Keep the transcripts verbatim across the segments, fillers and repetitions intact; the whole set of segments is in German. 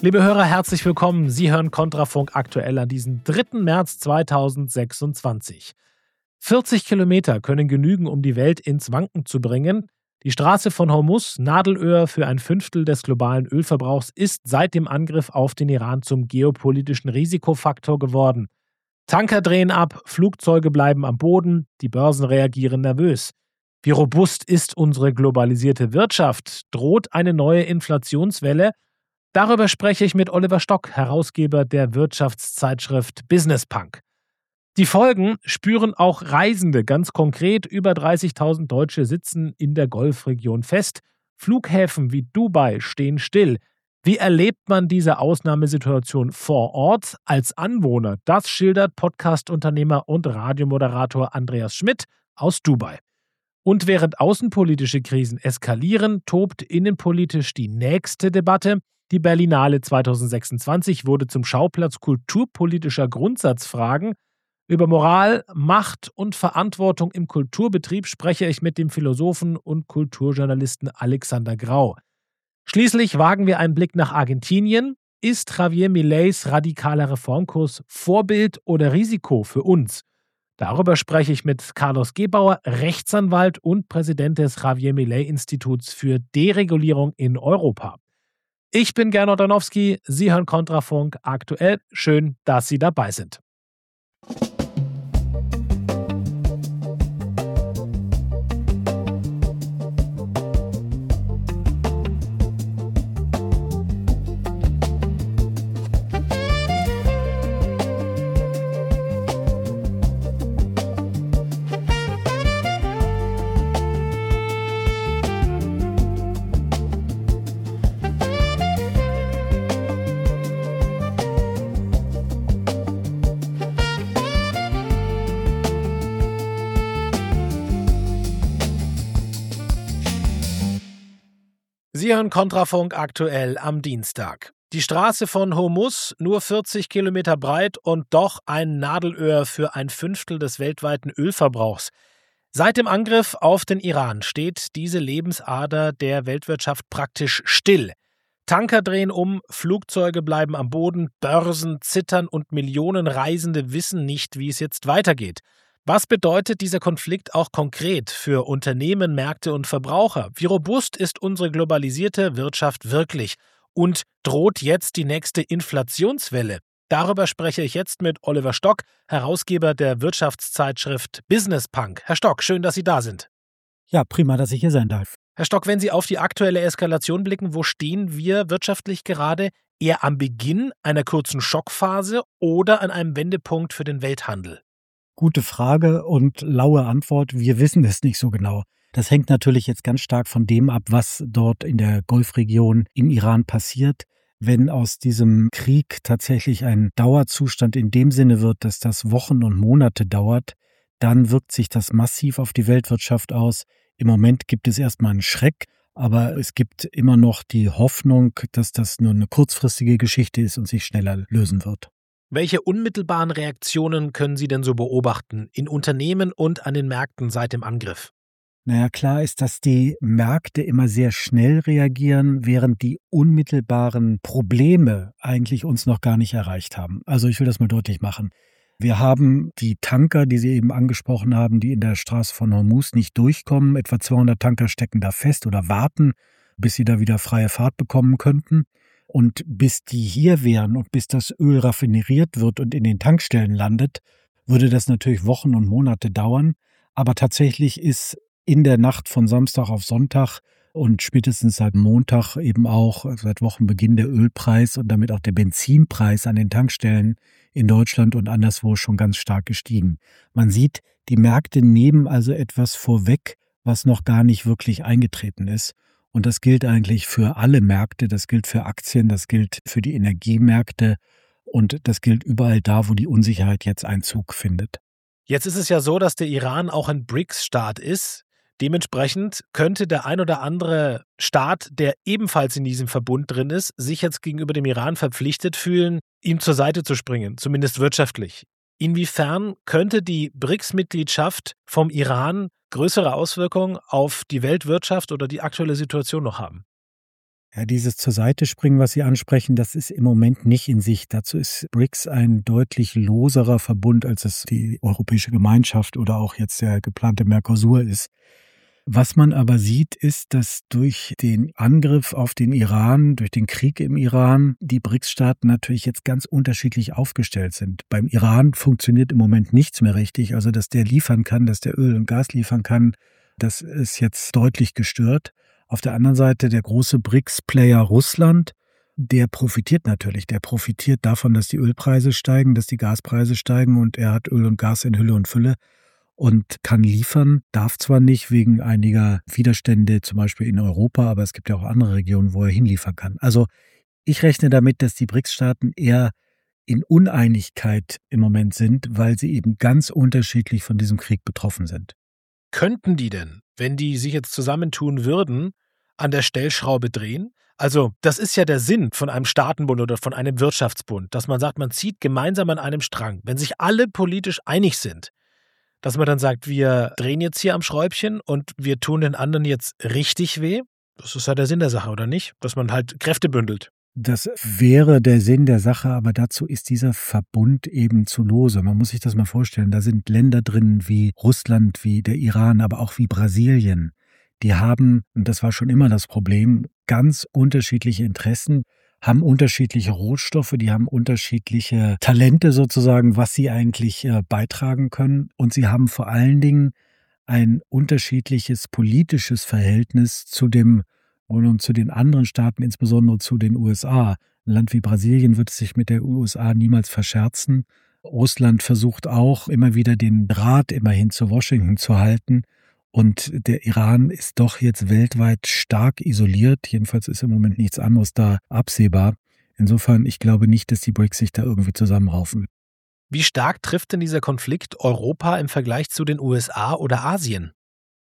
Liebe Hörer, herzlich willkommen. Sie hören Kontrafunk aktuell an diesem dritten März zweitausendsechsundzwanzig. vierzig Kilometer können genügen, um die Welt ins Wanken zu bringen. Die Straße von Hormuz, Nadelöhr für ein Fünftel des globalen Ölverbrauchs, ist seit dem Angriff auf den Iran zum geopolitischen Risikofaktor geworden. Tanker drehen ab, Flugzeuge bleiben am Boden, die Börsen reagieren nervös. Wie robust ist unsere globalisierte Wirtschaft? Droht eine neue Inflationswelle? Darüber spreche ich mit Oliver Stock, Herausgeber der Wirtschaftszeitschrift Business Punk. Die Folgen spüren auch Reisende ganz konkret. Über dreißigtausend Deutsche sitzen in der Golfregion fest. Flughäfen wie Dubai stehen still. Wie erlebt man diese Ausnahmesituation vor Ort als Anwohner? Das schildert Podcast-Unternehmer und Radiomoderator Andreas Schmidt aus Dubai. Und während außenpolitische Krisen eskalieren, tobt innenpolitisch die nächste Debatte. Die Berlinale zweitausendsechsundzwanzig wurde zum Schauplatz kulturpolitischer Grundsatzfragen. Über Moral, Macht und Verantwortung im Kulturbetrieb spreche ich mit dem Philosophen und Kulturjournalisten Alexander Grau. Schließlich wagen wir einen Blick nach Argentinien. Ist Javier Mileis radikaler Reformkurs Vorbild oder Risiko für uns? Darüber spreche ich mit Carlos Gebauer, Rechtsanwalt und Präsident des Javier Milei Instituts für Deregulierung in Europa. Ich bin Gernot Danowski, Sie hören Kontrafunk aktuell. Schön, dass Sie dabei sind. Sie hören Kontrafunk aktuell am Dienstag. Die Straße von Hormuz, nur vierzig Kilometer breit und doch ein Nadelöhr für ein Fünftel des weltweiten Ölverbrauchs. Seit dem Angriff auf den Iran steht diese Lebensader der Weltwirtschaft praktisch still. Tanker drehen um, Flugzeuge bleiben am Boden, Börsen zittern und Millionen Reisende wissen nicht, wie es jetzt weitergeht. Was bedeutet dieser Konflikt auch konkret für Unternehmen, Märkte und Verbraucher? Wie robust ist unsere globalisierte Wirtschaft wirklich? Und droht jetzt die nächste Inflationswelle? Darüber spreche ich jetzt mit Oliver Stock, Herausgeber der Wirtschaftszeitschrift Business Punk. Herr Stock, schön, dass Sie da sind. Ja, prima, dass ich hier sein darf. Herr Stock, wenn Sie auf die aktuelle Eskalation blicken, wo stehen wir wirtschaftlich gerade? Eher am Beginn einer kurzen Schockphase oder an einem Wendepunkt für den Welthandel? Gute Frage und laue Antwort. Wir wissen es nicht so genau. Das hängt natürlich jetzt ganz stark von dem ab, was dort in der Golfregion im Iran passiert. Wenn aus diesem Krieg tatsächlich ein Dauerzustand in dem Sinne wird, dass das Wochen und Monate dauert, dann wirkt sich das massiv auf die Weltwirtschaft aus. Im Moment gibt es erstmal einen Schreck, aber es gibt immer noch die Hoffnung, dass das nur eine kurzfristige Geschichte ist und sich schneller lösen wird. Welche unmittelbaren Reaktionen können Sie denn so beobachten in Unternehmen und an den Märkten seit dem Angriff? Naja, klar ist, dass die Märkte immer sehr schnell reagieren, während die unmittelbaren Probleme eigentlich uns noch gar nicht erreicht haben. Also ich will das mal deutlich machen. Wir haben die Tanker, die Sie eben angesprochen haben, die in der Straße von Hormuz nicht durchkommen. Etwa zweihundert Tanker stecken da fest oder warten, bis sie da wieder freie Fahrt bekommen könnten. Und bis die hier wären und bis das Öl raffineriert wird und in den Tankstellen landet, würde das natürlich Wochen und Monate dauern. Aber tatsächlich ist in der Nacht von Samstag auf Sonntag und spätestens seit Montag eben auch seit Wochenbeginn der Ölpreis und damit auch der Benzinpreis an den Tankstellen in Deutschland und anderswo schon ganz stark gestiegen. Man sieht, die Märkte nehmen also etwas vorweg, was noch gar nicht wirklich eingetreten ist. Und das gilt eigentlich für alle Märkte, das gilt für Aktien, das gilt für die Energiemärkte und das gilt überall da, wo die Unsicherheit jetzt Einzug findet. Jetzt ist es ja so, dass der Iran auch ein B R I C S-Staat ist. Dementsprechend könnte der ein oder andere Staat, der ebenfalls in diesem Verbund drin ist, sich jetzt gegenüber dem Iran verpflichtet fühlen, ihm zur Seite zu springen, zumindest wirtschaftlich. Inwiefern könnte die B R I C S-Mitgliedschaft vom Iran größere Auswirkungen auf die Weltwirtschaft oder die aktuelle Situation noch haben? Ja, dieses zur Seite springen, was Sie ansprechen, das ist im Moment nicht in Sicht. Dazu ist BRICS ein deutlich loserer Verbund, als es die Europäische Gemeinschaft oder auch jetzt der geplante Mercosur ist. Was man aber sieht, ist, dass durch den Angriff auf den Iran, durch den Krieg im Iran, die BRICS-Staaten natürlich jetzt ganz unterschiedlich aufgestellt sind. Beim Iran funktioniert im Moment nichts mehr richtig, also dass der liefern kann, dass der Öl und Gas liefern kann, das ist jetzt deutlich gestört. Auf der anderen Seite der große BRICS-Player Russland, der profitiert natürlich. Der profitiert davon, dass die Ölpreise steigen, dass die Gaspreise steigen und er hat Öl und Gas in Hülle und Fülle und kann liefern, darf zwar nicht wegen einiger Widerstände, zum Beispiel in Europa, aber es gibt ja auch andere Regionen, wo er hinliefern kann. Also ich rechne damit, dass die BRICS-Staaten eher in Uneinigkeit im Moment sind, weil sie eben ganz unterschiedlich von diesem Krieg betroffen sind. Könnten die denn, wenn die sich jetzt zusammentun würden, an der Stellschraube drehen? Also das ist ja der Sinn von einem Staatenbund oder von einem Wirtschaftsbund, dass man sagt, man zieht gemeinsam an einem Strang. Wenn sich alle politisch einig sind, dass man dann sagt, wir drehen jetzt hier am Schräubchen und wir tun den anderen jetzt richtig weh. Das ist ja der Sinn der Sache, oder nicht? Dass man halt Kräfte bündelt. Das wäre der Sinn der Sache, aber dazu ist dieser Verbund eben zu lose. Man muss sich das mal vorstellen. Da sind Länder drin wie Russland, wie der Iran, aber auch wie Brasilien. Die haben, und das war schon immer das Problem, ganz unterschiedliche Interessen, haben unterschiedliche Rohstoffe, die haben unterschiedliche Talente sozusagen, was sie eigentlich äh, beitragen können. Und sie haben vor allen Dingen ein unterschiedliches politisches Verhältnis zu dem und zu den anderen Staaten, insbesondere zu den U S A. Ein Land wie Brasilien wird sich mit der U S A niemals verscherzen. Russland versucht auch immer wieder den Draht immerhin zu Washington zu halten. Und der Iran ist doch jetzt weltweit stark isoliert. Jedenfalls ist im Moment nichts anderes da absehbar. Insofern, ich glaube nicht, dass die BRICS sich da irgendwie zusammenraufen. Wie stark trifft denn dieser Konflikt Europa im Vergleich zu den U S A oder Asien?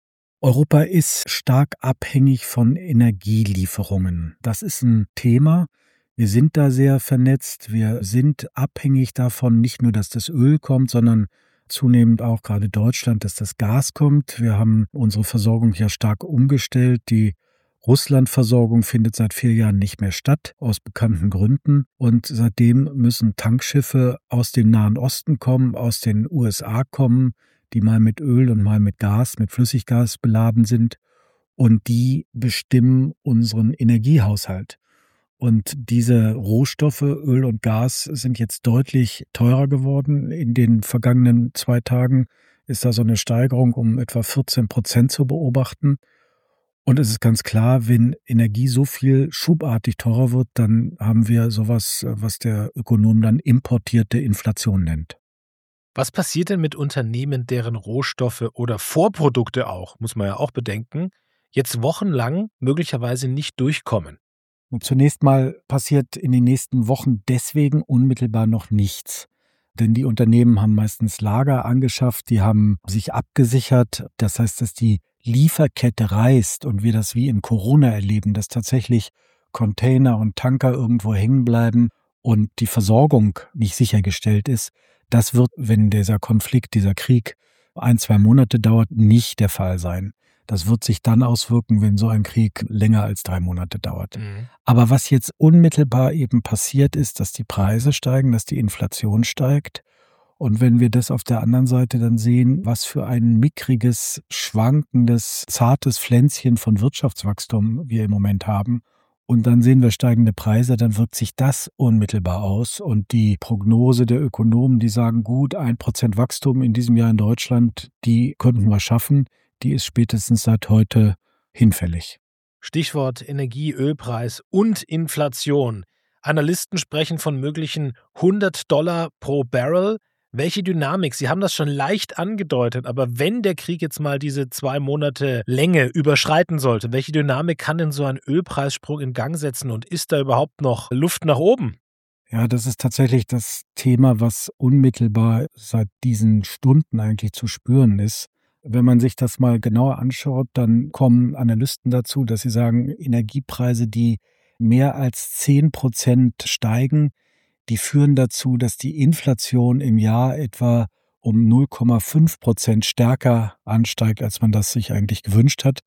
Europa ist stark abhängig von Energielieferungen. Das ist ein Thema. Wir sind da sehr vernetzt. Wir sind abhängig davon, nicht nur, dass das Öl kommt, sondern zunehmend auch gerade Deutschland, dass das Gas kommt. Wir haben unsere Versorgung ja stark umgestellt. Die Russlandversorgung findet seit vier Jahren nicht mehr statt, aus bekannten Gründen. Und seitdem müssen Tankschiffe aus dem Nahen Osten kommen, aus den U S A kommen, die mal mit Öl und mal mit Gas, mit Flüssiggas beladen sind. Und die bestimmen unseren Energiehaushalt. Und diese Rohstoffe, Öl und Gas, sind jetzt deutlich teurer geworden. In den vergangenen zwei Tagen ist da so eine Steigerung um etwa vierzehn Prozent zu beobachten. Und es ist ganz klar, wenn Energie so viel schubartig teurer wird, dann haben wir sowas, was der Ökonom dann importierte Inflation nennt. Was passiert denn mit Unternehmen, deren Rohstoffe oder Vorprodukte auch, muss man ja auch bedenken, jetzt wochenlang möglicherweise nicht durchkommen? Und zunächst mal passiert in den nächsten Wochen deswegen unmittelbar noch nichts. Denn die Unternehmen haben meistens Lager angeschafft, die haben sich abgesichert. Das heißt, dass die Lieferkette reißt und wir das wie in Corona erleben, dass tatsächlich Container und Tanker irgendwo hängen bleiben und die Versorgung nicht sichergestellt ist. Das wird, wenn dieser Konflikt, dieser Krieg ein, zwei Monate dauert, nicht der Fall sein. Das wird sich dann auswirken, wenn so ein Krieg länger als drei Monate dauert. Mhm. Aber was jetzt unmittelbar eben passiert ist, dass die Preise steigen, dass die Inflation steigt. Und wenn wir das auf der anderen Seite dann sehen, was für ein mickriges, schwankendes, zartes Pflänzchen von Wirtschaftswachstum wir im Moment haben, und dann sehen wir steigende Preise, dann wirkt sich das unmittelbar aus. Und die Prognose der Ökonomen, die sagen, gut, ein Prozent Wachstum in diesem Jahr in Deutschland, die könnten wir schaffen, die ist spätestens seit heute hinfällig. Stichwort Energie, Ölpreis und Inflation. Analysten sprechen von möglichen hundert Dollar pro Barrel. Welche Dynamik? Sie haben das schon leicht angedeutet, aber wenn der Krieg jetzt mal diese zwei Monate Länge überschreiten sollte, welche Dynamik kann denn so ein Ölpreissprung in Gang setzen und ist da überhaupt noch Luft nach oben? Ja, das ist tatsächlich das Thema, was unmittelbar seit diesen Stunden eigentlich zu spüren ist. Wenn man sich das mal genauer anschaut, dann kommen Analysten dazu, dass sie sagen, Energiepreise, die mehr als zehn Prozent steigen, die führen dazu, dass die Inflation im Jahr etwa um null Komma fünf Prozent stärker ansteigt, als man das sich eigentlich gewünscht hat.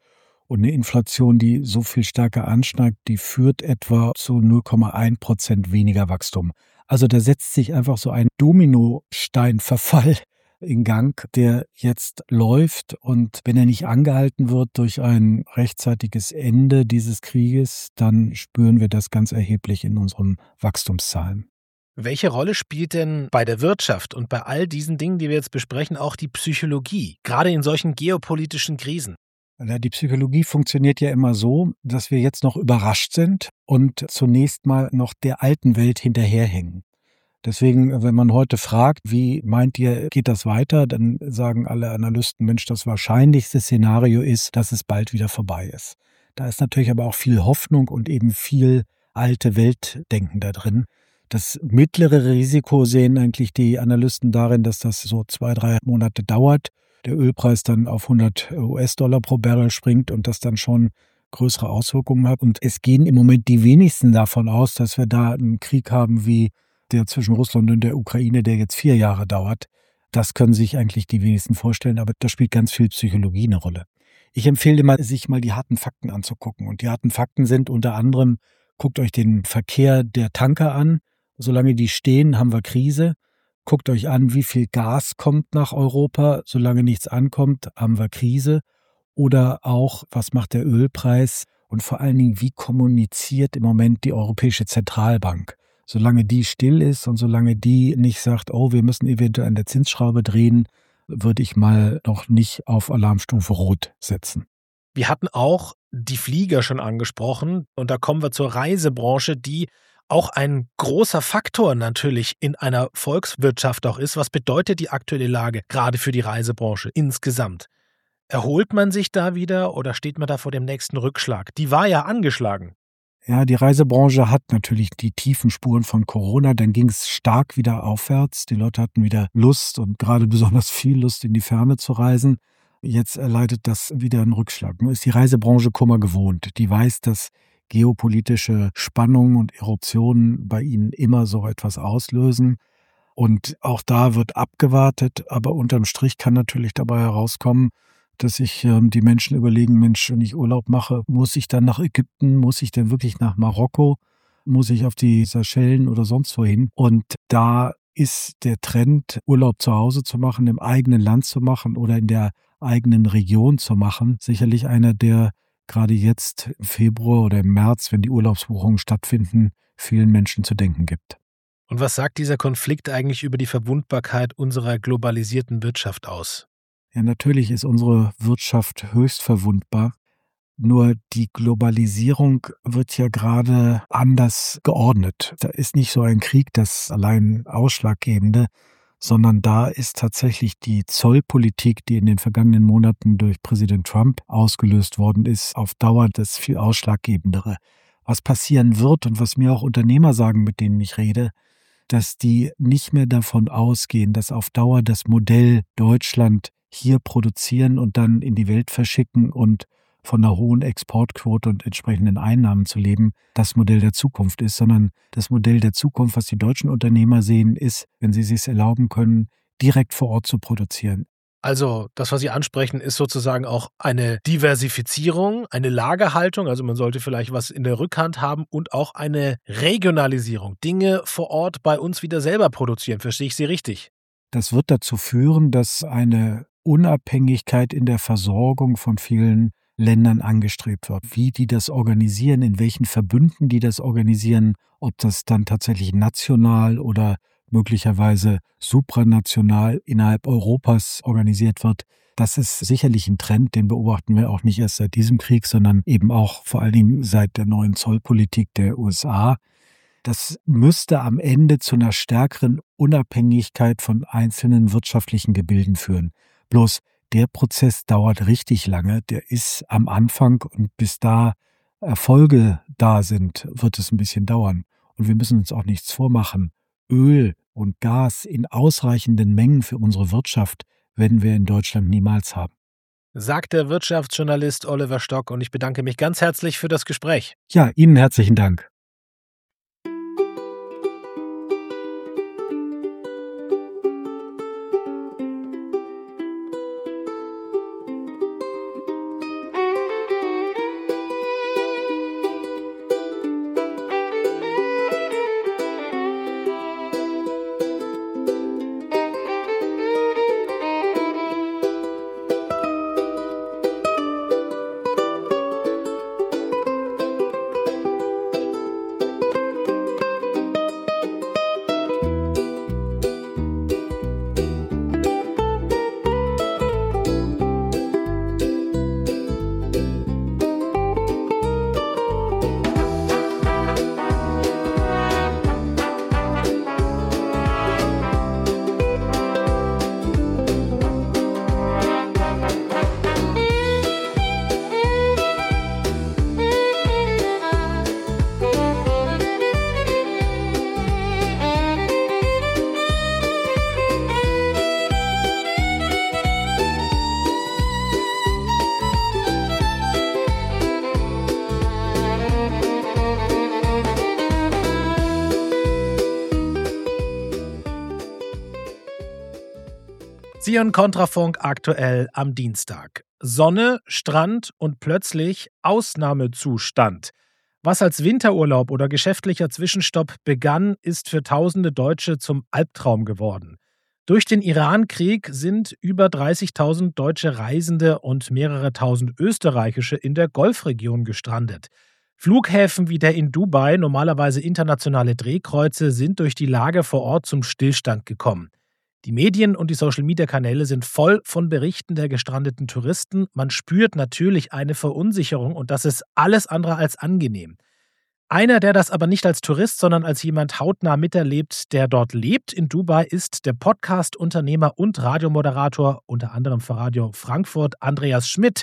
Und eine Inflation, die so viel stärker ansteigt, die führt etwa zu null Komma eins Prozent weniger Wachstum. Also da setzt sich einfach so ein Dominosteinverfall in Gang, der jetzt läuft. Und wenn er nicht angehalten wird durch ein rechtzeitiges Ende dieses Krieges, dann spüren wir das ganz erheblich in unseren Wachstumszahlen. Welche Rolle spielt denn bei der Wirtschaft und bei all diesen Dingen, die wir jetzt besprechen, auch die Psychologie, gerade in solchen geopolitischen Krisen? Die Psychologie funktioniert ja immer so, dass wir jetzt noch überrascht sind und zunächst mal noch der alten Welt hinterherhängen. Deswegen, wenn man heute fragt, wie meint ihr, geht das weiter, dann sagen alle Analysten, Mensch, das wahrscheinlichste Szenario ist, dass es bald wieder vorbei ist. Da ist natürlich aber auch viel Hoffnung und eben viel alte Weltdenken da drin. Das mittlere Risiko sehen eigentlich die Analysten darin, dass das so zwei, drei Monate dauert, der Ölpreis dann auf hundert US-Dollar pro Barrel springt und das dann schon größere Auswirkungen hat. Und es gehen im Moment die wenigsten davon aus, dass wir da einen Krieg haben wie der zwischen Russland und der Ukraine, der jetzt vier Jahre dauert. Das können sich eigentlich die wenigsten vorstellen, aber da spielt ganz viel Psychologie eine Rolle. Ich empfehle immer, sich mal die harten Fakten anzugucken. Und die harten Fakten sind unter anderem, guckt euch den Verkehr der Tanker an. Solange die stehen, haben wir Krise. Guckt euch an, wie viel Gas kommt nach Europa. Solange nichts ankommt, haben wir Krise. Oder auch, was macht der Ölpreis? Und vor allen Dingen, wie kommuniziert im Moment die Europäische Zentralbank? Solange die still ist und solange die nicht sagt, oh, wir müssen eventuell an der Zinsschraube drehen, würde ich mal noch nicht auf Alarmstufe Rot setzen. Wir hatten auch die Flieger schon angesprochen und da kommen wir zur Reisebranche, die auch ein großer Faktor natürlich in einer Volkswirtschaft auch ist. Was bedeutet die aktuelle Lage gerade für die Reisebranche insgesamt? Erholt man sich da wieder oder steht man da vor dem nächsten Rückschlag? Die war ja angeschlagen. Ja, die Reisebranche hat natürlich die tiefen Spuren von Corona. Dann ging es stark wieder aufwärts. Die Leute hatten wieder Lust und gerade besonders viel Lust, in die Ferne zu reisen. Jetzt erleidet das wieder einen Rückschlag. Nur ist die Reisebranche Kummer gewohnt. Die weiß, dass geopolitische Spannungen und Eruptionen bei ihnen immer so etwas auslösen. Und auch da wird abgewartet. Aber unterm Strich kann natürlich dabei herauskommen, dass sich ähm, die Menschen überlegen, Mensch, wenn ich Urlaub mache, muss ich dann nach Ägypten, muss ich denn wirklich nach Marokko, muss ich auf die Seychellen oder sonst wohin? Und da ist der Trend, Urlaub zu Hause zu machen, im eigenen Land zu machen oder in der eigenen Region zu machen, sicherlich einer, der gerade jetzt im Februar oder im März, wenn die Urlaubsbuchungen stattfinden, vielen Menschen zu denken gibt. Und was sagt dieser Konflikt eigentlich über die Verwundbarkeit unserer globalisierten Wirtschaft aus? Ja, natürlich ist unsere Wirtschaft höchst verwundbar. Nur die Globalisierung wird ja gerade anders geordnet. Da ist nicht so ein Krieg das allein Ausschlaggebende, sondern da ist tatsächlich die Zollpolitik, die in den vergangenen Monaten durch Präsident Trump ausgelöst worden ist, auf Dauer das viel Ausschlaggebendere. Was passieren wird und was mir auch Unternehmer sagen, mit denen ich rede, dass die nicht mehr davon ausgehen, dass auf Dauer das Modell Deutschland hier produzieren und dann in die Welt verschicken und von einer hohen Exportquote und entsprechenden Einnahmen zu leben, das Modell der Zukunft ist, sondern das Modell der Zukunft, was die deutschen Unternehmer sehen, ist, wenn sie es sich erlauben können, direkt vor Ort zu produzieren. Also das, was Sie ansprechen, ist sozusagen auch eine Diversifizierung, eine Lagerhaltung, also man sollte vielleicht was in der Rückhand haben und auch eine Regionalisierung, Dinge vor Ort bei uns wieder selber produzieren. Verstehe ich Sie richtig? Das wird dazu führen, dass eine Unabhängigkeit in der Versorgung von vielen Ländern angestrebt wird. Wie die das organisieren, in welchen Verbünden die das organisieren, ob das dann tatsächlich national oder möglicherweise supranational innerhalb Europas organisiert wird, das ist sicherlich ein Trend, den beobachten wir auch nicht erst seit diesem Krieg, sondern eben auch vor allen Dingen seit der neuen Zollpolitik der U S A. Das müsste am Ende zu einer stärkeren Unabhängigkeit von einzelnen wirtschaftlichen Gebilden führen. Bloß der Prozess dauert richtig lange, der ist am Anfang und bis da Erfolge da sind, wird es ein bisschen dauern. Und wir müssen uns auch nichts vormachen. Öl und Gas in ausreichenden Mengen für unsere Wirtschaft werden wir in Deutschland niemals haben. Sagt der Wirtschaftsjournalist Oliver Stock und ich bedanke mich ganz herzlich für das Gespräch. Ja, Ihnen herzlichen Dank. Sie hören Kontrafunk aktuell am Dienstag. Sonne, Strand und plötzlich Ausnahmezustand. Was als Winterurlaub oder geschäftlicher Zwischenstopp begann, ist für tausende Deutsche zum Albtraum geworden. Durch den Iran-Krieg sind über dreißigtausend deutsche Reisende und mehrere tausend österreichische in der Golfregion gestrandet. Flughäfen wie der in Dubai, normalerweise internationale Drehkreuze, sind durch die Lage vor Ort zum Stillstand gekommen. Die Medien und die Social-Media-Kanäle sind voll von Berichten der gestrandeten Touristen. Man spürt natürlich eine Verunsicherung und das ist alles andere als angenehm. Einer, der das aber nicht als Tourist, sondern als jemand hautnah miterlebt, der dort lebt in Dubai, ist der Podcast-Unternehmer und Radiomoderator, unter anderem für Radio Frankfurt, Andreas Schmidt.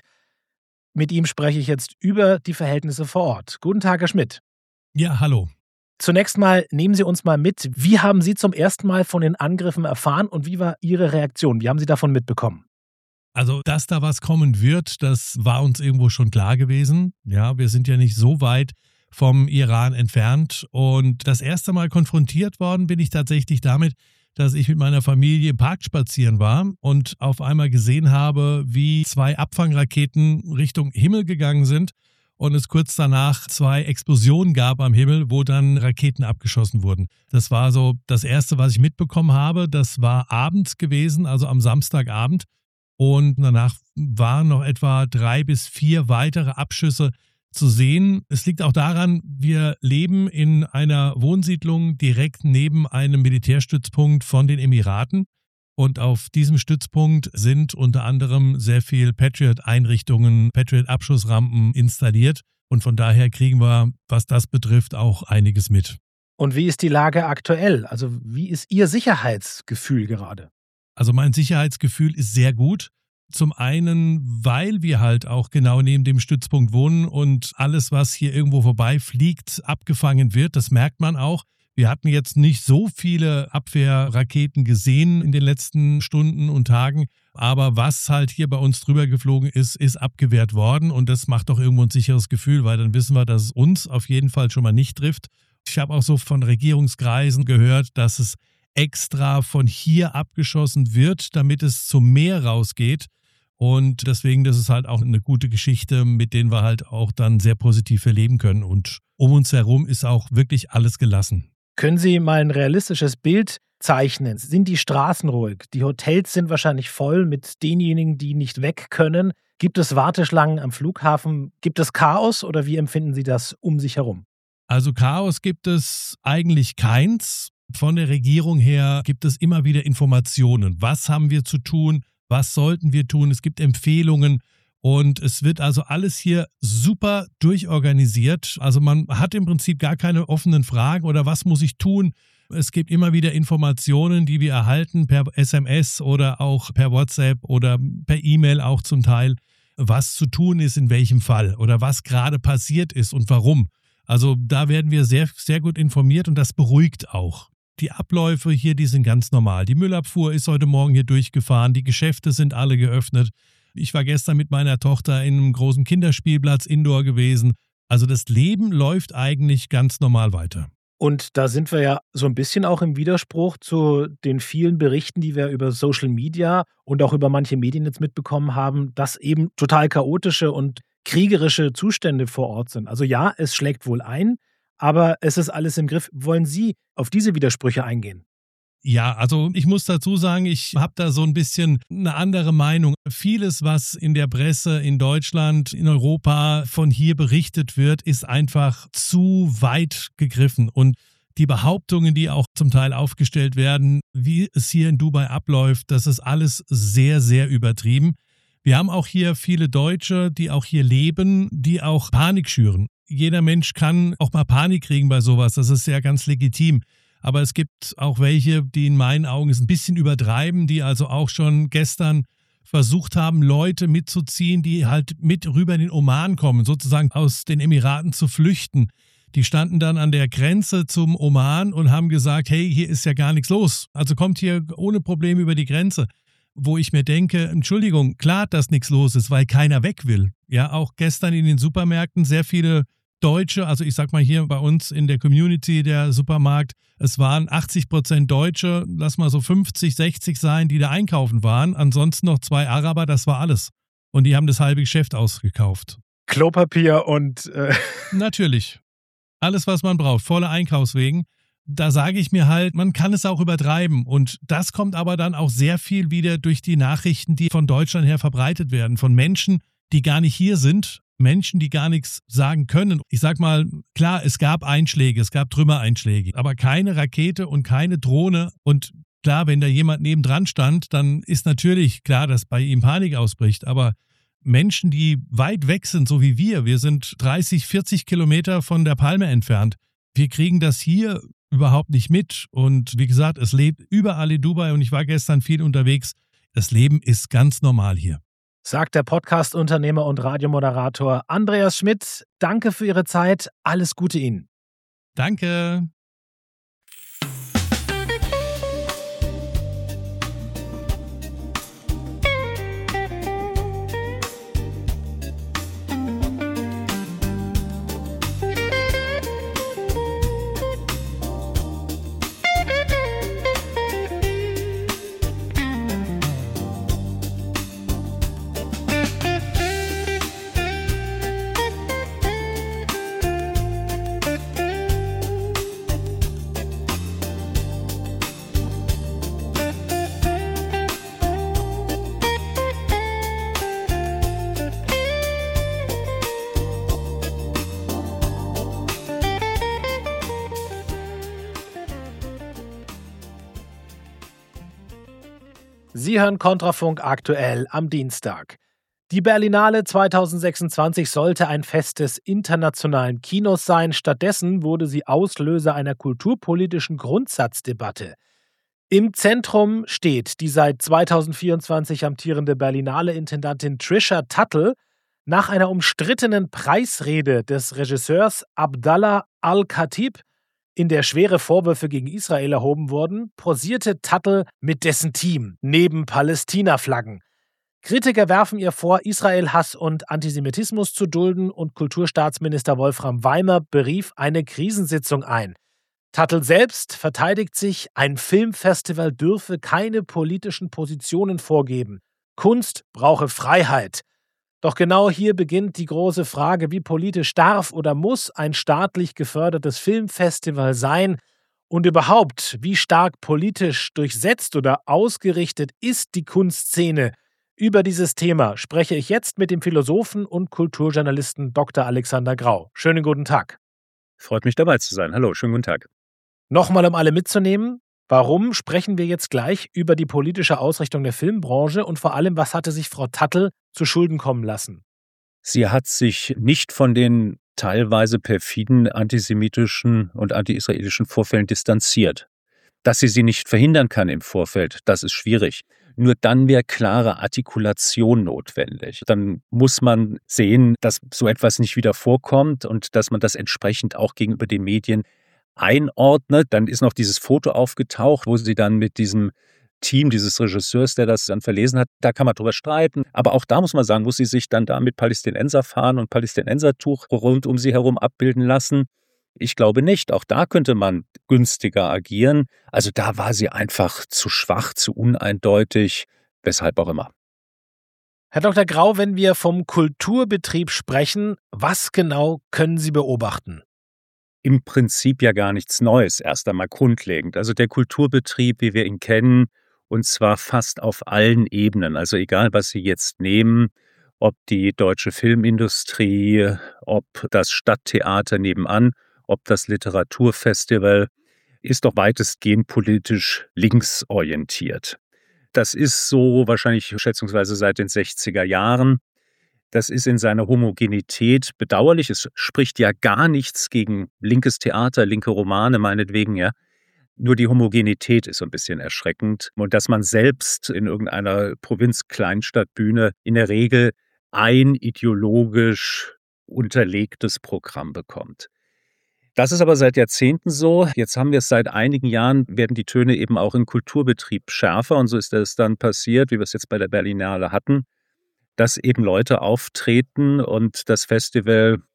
Mit ihm spreche ich jetzt über die Verhältnisse vor Ort. Guten Tag, Herr Schmidt. Ja, hallo. Zunächst mal nehmen Sie uns mal mit. Wie haben Sie zum ersten Mal von den Angriffen erfahren und wie war Ihre Reaktion? Wie haben Sie davon mitbekommen? Also, dass da was kommen wird, das war uns irgendwo schon klar gewesen. Ja, wir sind ja nicht so weit vom Iran entfernt. Und das erste Mal konfrontiert worden bin ich tatsächlich damit, dass ich mit meiner Familie im Park spazieren war und auf einmal gesehen habe, wie zwei Abfangraketen Richtung Himmel gegangen sind. Und es kurz danach zwei Explosionen gab am Himmel, wo dann Raketen abgeschossen wurden. Das war so das Erste, was ich mitbekommen habe. Das war abends gewesen, also am Samstagabend. Und danach waren noch etwa drei bis vier weitere Abschüsse zu sehen. Es liegt auch daran, wir leben in einer Wohnsiedlung direkt neben einem Militärstützpunkt von den Emiraten. Und auf diesem Stützpunkt sind unter anderem sehr viel Patriot-Einrichtungen, Patriot-Abschussrampen installiert. Und von daher kriegen wir, was das betrifft, auch einiges mit. Und wie ist die Lage aktuell? Also wie ist Ihr Sicherheitsgefühl gerade? Also mein Sicherheitsgefühl ist sehr gut. Zum einen, weil wir halt auch genau neben dem Stützpunkt wohnen und alles, was hier irgendwo vorbeifliegt, abgefangen wird. Das merkt man auch. Wir hatten jetzt nicht so viele Abwehrraketen gesehen in den letzten Stunden und Tagen, aber was halt hier bei uns drüber geflogen ist, ist abgewehrt worden und das macht doch irgendwo ein sicheres Gefühl, weil dann wissen wir, dass es uns auf jeden Fall schon mal nicht trifft. Ich habe auch so von Regierungskreisen gehört, dass es extra von hier abgeschossen wird, damit es zum Meer rausgeht. Und deswegen, das ist halt auch eine gute Geschichte, mit denen wir halt auch dann sehr positiv erleben können. Und um uns herum ist auch wirklich alles gelassen. Können Sie mal ein realistisches Bild zeichnen? Sind die Straßen ruhig? Die Hotels sind wahrscheinlich voll mit denjenigen, die nicht weg können. Gibt es Warteschlangen am Flughafen? Gibt es Chaos oder wie empfinden Sie das um sich herum? Also Chaos gibt es eigentlich keins. Von der Regierung her gibt es immer wieder Informationen. Was haben wir zu tun? Was sollten wir tun? Es gibt Empfehlungen. Und es wird also alles hier super durchorganisiert. Also man hat im Prinzip gar keine offenen Fragen oder was muss ich tun. Es gibt immer wieder Informationen, die wir erhalten per S M S oder auch per WhatsApp oder per E-Mail auch zum Teil, was zu tun ist in welchem Fall oder was gerade passiert ist und warum. Also da werden wir sehr, sehr gut informiert und das beruhigt auch. Die Abläufe hier, die sind ganz normal. Die Müllabfuhr ist heute Morgen hier durchgefahren, die Geschäfte sind alle geöffnet. Ich war gestern mit meiner Tochter in einem großen Kinderspielplatz Indoor gewesen. Also das Leben läuft eigentlich ganz normal weiter. Und da sind wir ja so ein bisschen auch im Widerspruch zu den vielen Berichten, die wir über Social Media und auch über manche Medien jetzt mitbekommen haben, dass eben total chaotische und kriegerische Zustände vor Ort sind. Also ja, es schlägt wohl ein, aber es ist alles im Griff. Wollen Sie auf diese Widersprüche eingehen? Ja, also ich muss dazu sagen, ich habe da so ein bisschen eine andere Meinung. Vieles, was in der Presse in Deutschland, in Europa von hier berichtet wird, ist einfach zu weit gegriffen. Und die Behauptungen, die auch zum Teil aufgestellt werden, wie es hier in Dubai abläuft, das ist alles sehr, sehr übertrieben. Wir haben auch hier viele Deutsche, die auch hier leben, die auch Panik schüren. Jeder Mensch kann auch mal Panik kriegen bei sowas, das ist ja ganz legitim. Aber es gibt auch welche, die in meinen Augen es ein bisschen übertreiben, die also auch schon gestern versucht haben, Leute mitzuziehen, die halt mit rüber in den Oman kommen, sozusagen aus den Emiraten zu flüchten. Die standen dann an der Grenze zum Oman und haben gesagt, hey, hier ist ja gar nichts los. Also kommt hier ohne Probleme über die Grenze. Wo ich mir denke, Entschuldigung, klar, dass nichts los ist, weil keiner weg will. Ja, auch gestern in den Supermärkten sehr viele Deutsche, also ich sag mal hier bei uns in der Community der Supermarkt, es waren achtzig Prozent Deutsche, lass mal so fünfzig, sechzig sein, die da einkaufen waren. Ansonsten noch zwei Araber, das war alles. Und die haben das halbe Geschäft ausgekauft. Klopapier und... Äh Natürlich. Alles, was man braucht, volle Einkaufswegen. Da sage ich mir halt, man kann es auch übertreiben. Und das kommt aber dann auch sehr viel wieder durch die Nachrichten, die von Deutschland her verbreitet werden. Von Menschen, die gar nicht hier sind. Menschen, die gar nichts sagen können. Ich sag mal, klar, es gab Einschläge, es gab Trümmereinschläge, aber keine Rakete und keine Drohne. Und klar, wenn da jemand nebendran stand, dann ist natürlich klar, dass bei ihm Panik ausbricht. Aber Menschen, die weit weg sind, so wie wir, wir sind dreißig, vierzig Kilometer von der Palme entfernt, wir kriegen das hier überhaupt nicht mit. Und wie gesagt, es lebt überall in Dubai und ich war gestern viel unterwegs. Das Leben ist ganz normal hier. Sagt der Podcast-Unternehmer und Radiomoderator Andreas Schmidt. Danke für Ihre Zeit. Alles Gute Ihnen. Danke. Sie hören Kontrafunk aktuell am Dienstag. Die Berlinale zwanzig sechsundzwanzig sollte ein Fest des internationalen Kinos sein. Stattdessen wurde sie Auslöser einer kulturpolitischen Grundsatzdebatte. Im Zentrum steht die seit zweitausendvierundzwanzig amtierende Berlinale-Intendantin Trisha Tuttle. Nach einer umstrittenen Preisrede des Regisseurs Abdallah Al-Khatib, in der schwere Vorwürfe gegen Israel erhoben wurden, posierte Tuttle mit dessen Team neben Palästina-Flaggen. Kritiker werfen ihr vor, Israel-Hass und Antisemitismus zu dulden, und Kulturstaatsminister Wolfram Weimer berief eine Krisensitzung ein. Tuttle selbst verteidigt sich, ein Filmfestival dürfe keine politischen Positionen vorgeben. Kunst brauche Freiheit. Doch genau hier beginnt die große Frage, wie politisch darf oder muss ein staatlich gefördertes Filmfestival sein und überhaupt, wie stark politisch durchsetzt oder ausgerichtet ist die Kunstszene. Über dieses Thema spreche ich jetzt mit dem Philosophen und Kulturjournalisten Doktor Alexander Grau. Schönen guten Tag. Freut mich, dabei zu sein. Hallo, schönen guten Tag. Nochmal, um alle mitzunehmen, warum sprechen wir jetzt gleich über die politische Ausrichtung der Filmbranche und vor allem, was hatte sich Frau Tuttle zu Schulden kommen lassen? Sie hat sich nicht von den teilweise perfiden antisemitischen und anti-israelischen Vorfällen distanziert. Dass sie sie nicht verhindern kann im Vorfeld, das ist schwierig. Nur dann wäre klare Artikulation notwendig. Dann muss man sehen, dass so etwas nicht wieder vorkommt und dass man das entsprechend auch gegenüber den Medien einordnet. Dann ist noch dieses Foto aufgetaucht, wo sie dann mit diesem Team dieses Regisseurs, der das dann verlesen hat, da kann man drüber streiten. Aber auch da muss man sagen, muss sie sich dann da mit Palästinenserfahnen und Palästinensertuch rund um sie herum abbilden lassen. Ich glaube nicht. Auch da könnte man günstiger agieren. Also da war sie einfach zu schwach, zu uneindeutig, weshalb auch immer. Herr Doktor Grau, wenn wir vom Kulturbetrieb sprechen, was genau können Sie beobachten? Im Prinzip ja gar nichts Neues, erst einmal grundlegend. Also der Kulturbetrieb, wie wir ihn kennen, und zwar fast auf allen Ebenen. Also egal, was Sie jetzt nehmen, ob die deutsche Filmindustrie, ob das Stadttheater nebenan, ob das Literaturfestival, ist doch weitestgehend politisch linksorientiert. Das ist so wahrscheinlich schätzungsweise seit den sechziger Jahren. Das ist in seiner Homogenität bedauerlich. Es spricht ja gar nichts gegen linkes Theater, linke Romane meinetwegen, ja. Nur die Homogenität ist so ein bisschen erschreckend. Und dass man selbst in irgendeiner Provinz-Kleinstadtbühne in der Regel ein ideologisch unterlegtes Programm bekommt. Das ist aber seit Jahrzehnten so. Jetzt haben wir es seit einigen Jahren, werden die Töne eben auch im Kulturbetrieb schärfer. Und so ist es dann passiert, wie wir es jetzt bei der Berlinale hatten, dass eben Leute auftreten und das Festival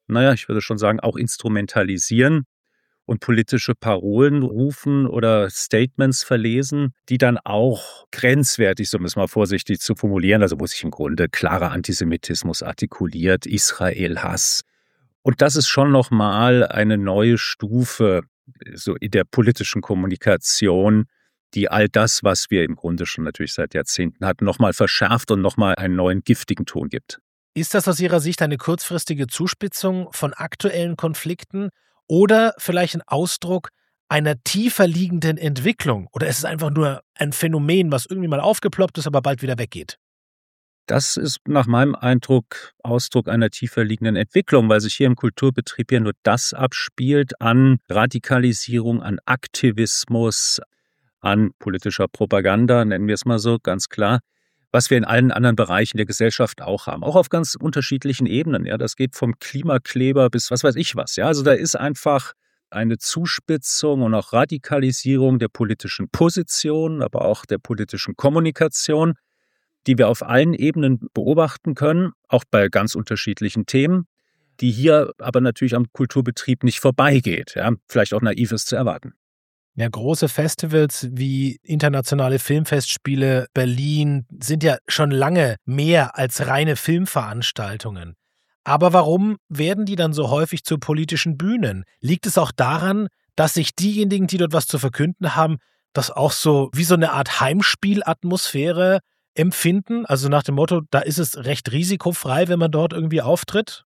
naja, ich würde schon sagen, auch instrumentalisieren und politische Parolen rufen oder Statements verlesen, die dann auch grenzwertig, so um es mal vorsichtig zu formulieren, also wo sich im Grunde klarer Antisemitismus artikuliert, Israel-Hass. Und das ist schon nochmal eine neue Stufe so in der politischen Kommunikation, die all das, was wir im Grunde schon natürlich seit Jahrzehnten hatten, nochmal verschärft und nochmal einen neuen giftigen Ton gibt. Ist das aus Ihrer Sicht eine kurzfristige Zuspitzung von aktuellen Konflikten oder vielleicht ein Ausdruck einer tiefer liegenden Entwicklung? Oder ist es einfach nur ein Phänomen, was irgendwie mal aufgeploppt ist, aber bald wieder weggeht? Das ist nach meinem Eindruck Ausdruck einer tiefer liegenden Entwicklung, weil sich hier im Kulturbetrieb ja nur das abspielt an Radikalisierung, an Aktivismus, an politischer Propaganda, nennen wir es mal so, ganz klar, was wir in allen anderen Bereichen der Gesellschaft auch haben, auch auf ganz unterschiedlichen Ebenen. Ja, das geht vom Klimakleber bis was weiß ich was. Ja, also da ist einfach eine Zuspitzung und auch Radikalisierung der politischen Position, aber auch der politischen Kommunikation, die wir auf allen Ebenen beobachten können, auch bei ganz unterschiedlichen Themen, die hier aber natürlich am Kulturbetrieb nicht vorbeigeht. Ja, vielleicht auch naiv ist zu erwarten. Ja, große Festivals wie internationale Filmfestspiele Berlin sind ja schon lange mehr als reine Filmveranstaltungen. Aber warum werden die dann so häufig zu politischen Bühnen? Liegt es auch daran, dass sich diejenigen, die dort was zu verkünden haben, das auch so wie so eine Art Heimspielatmosphäre empfinden? Also nach dem Motto, da ist es recht risikofrei, wenn man dort irgendwie auftritt?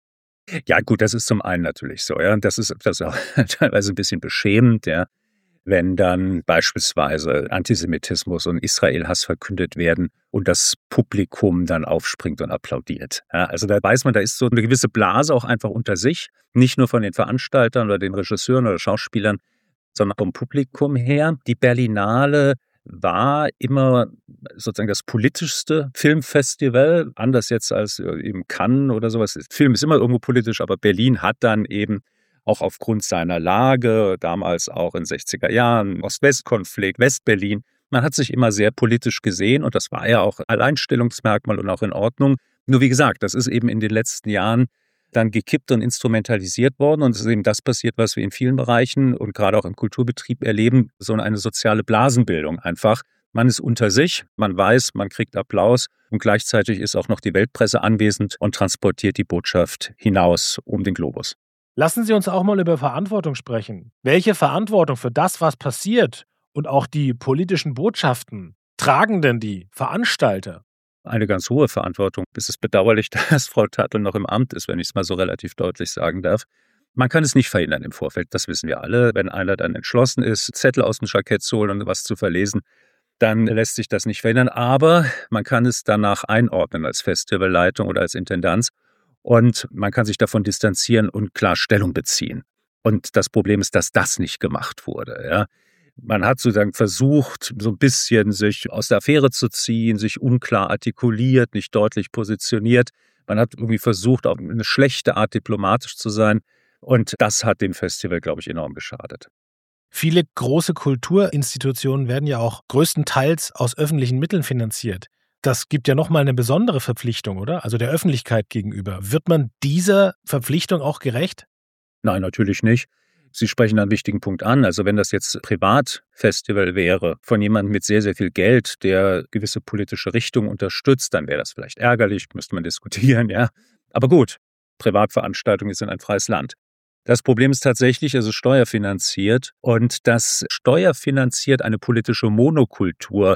Ja gut, das ist zum einen natürlich so. Ja, und das ist, das ist auch teilweise ein bisschen beschämend, ja, wenn dann beispielsweise Antisemitismus und Israel-Hass verkündet werden und das Publikum dann aufspringt und applaudiert. Ja, also da weiß man, da ist so eine gewisse Blase auch einfach unter sich, nicht nur von den Veranstaltern oder den Regisseuren oder Schauspielern, sondern vom Publikum her. Die Berlinale war immer sozusagen das politischste Filmfestival, anders jetzt als eben Cannes oder sowas. Film ist immer irgendwo politisch, aber Berlin hat dann eben auch aufgrund seiner Lage, damals auch in den sechziger Jahren, Ost-West-Konflikt, West-Berlin, man hat sich immer sehr politisch gesehen und das war ja auch Alleinstellungsmerkmal und auch in Ordnung. Nur wie gesagt, das ist eben in den letzten Jahren dann gekippt und instrumentalisiert worden und es ist eben das passiert, was wir in vielen Bereichen und gerade auch im Kulturbetrieb erleben, so eine soziale Blasenbildung einfach. Man ist unter sich, man weiß, man kriegt Applaus und gleichzeitig ist auch noch die Weltpresse anwesend und transportiert die Botschaft hinaus um den Globus. Lassen Sie uns auch mal über Verantwortung sprechen. Welche Verantwortung für das, was passiert und auch die politischen Botschaften tragen denn die Veranstalter? Eine ganz hohe Verantwortung. Es ist bedauerlich, dass Frau Tatl noch im Amt ist, wenn ich es mal so relativ deutlich sagen darf. Man kann es nicht verhindern im Vorfeld, das wissen wir alle. Wenn einer dann entschlossen ist, Zettel aus dem Jackett zu holen und was zu verlesen, dann lässt sich das nicht verhindern. Aber man kann es danach einordnen als Festivalleitung oder als Intendanz. Und man kann sich davon distanzieren und klar Stellung beziehen. Und das Problem ist, dass das nicht gemacht wurde. Ja. Man hat sozusagen versucht, so ein bisschen sich aus der Affäre zu ziehen, sich unklar artikuliert, nicht deutlich positioniert. Man hat irgendwie versucht, auf eine schlechte Art diplomatisch zu sein. Und das hat dem Festival, glaube ich, enorm geschadet. Viele große Kulturinstitutionen werden ja auch größtenteils aus öffentlichen Mitteln finanziert. Das gibt ja nochmal eine besondere Verpflichtung, oder? Also der Öffentlichkeit gegenüber. Wird man dieser Verpflichtung auch gerecht? Nein, natürlich nicht. Sie sprechen einen wichtigen Punkt an. Also wenn das jetzt Privatfestival wäre, von jemandem mit sehr, sehr viel Geld, der gewisse politische Richtungen unterstützt, dann wäre das vielleicht ärgerlich, müsste man diskutieren, ja. Aber gut, Privatveranstaltungen sind ein freies Land. Das Problem ist tatsächlich, es ist steuerfinanziert und das steuerfinanziert eine politische Monokultur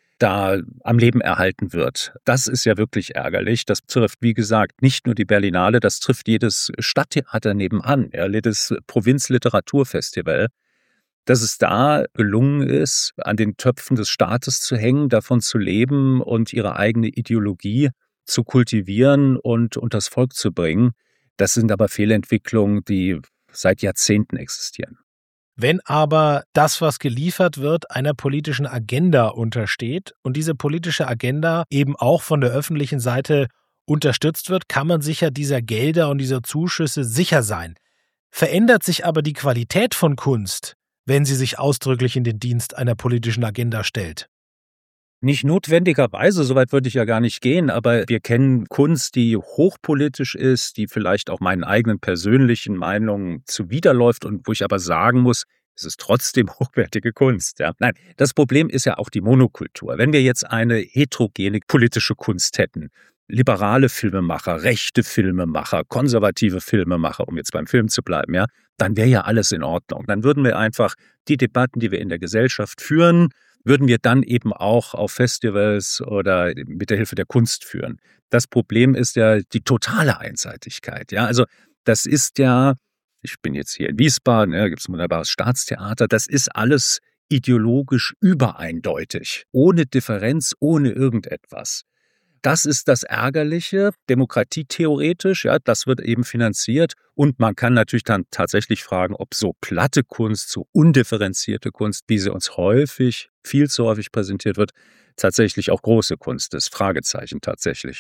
da am Leben erhalten wird. Das ist ja wirklich ärgerlich. Das trifft, wie gesagt, nicht nur die Berlinale, das trifft jedes Stadttheater nebenan, ja, jedes Provinzliteraturfestival, dass es da gelungen ist, an den Töpfen des Staates zu hängen, davon zu leben und ihre eigene Ideologie zu kultivieren und unters Volk zu bringen. Das sind aber Fehlentwicklungen, die seit Jahrzehnten existieren. Wenn aber das, was geliefert wird, einer politischen Agenda untersteht und diese politische Agenda eben auch von der öffentlichen Seite unterstützt wird, kann man sicher dieser Gelder und dieser Zuschüsse sicher sein. Verändert sich aber die Qualität von Kunst, wenn sie sich ausdrücklich in den Dienst einer politischen Agenda stellt? Nicht notwendigerweise, soweit würde ich ja gar nicht gehen, aber wir kennen Kunst, die hochpolitisch ist, die vielleicht auch meinen eigenen persönlichen Meinungen zuwiderläuft und wo ich aber sagen muss, es ist trotzdem hochwertige Kunst. Ja. Nein, das Problem ist ja auch die Monokultur. Wenn wir jetzt eine heterogene politische Kunst hätten, liberale Filmemacher, rechte Filmemacher, konservative Filmemacher, um jetzt beim Film zu bleiben, ja, dann wäre ja alles in Ordnung. Dann würden wir einfach die Debatten, die wir in der Gesellschaft führen, würden wir dann eben auch auf Festivals oder mit der Hilfe der Kunst führen. Das Problem ist ja die totale Einseitigkeit. Ja, also das ist ja, ich bin jetzt hier in Wiesbaden, ja, gibt es ein wunderbares Staatstheater, das ist alles ideologisch übereindeutig, ohne Differenz, ohne irgendetwas. Das ist das Ärgerliche, demokratietheoretisch, ja, das wird eben finanziert und man kann natürlich dann tatsächlich fragen, ob so platte Kunst, so undifferenzierte Kunst, wie sie uns häufig, viel zu häufig präsentiert wird, tatsächlich auch große Kunst ist. Fragezeichen tatsächlich.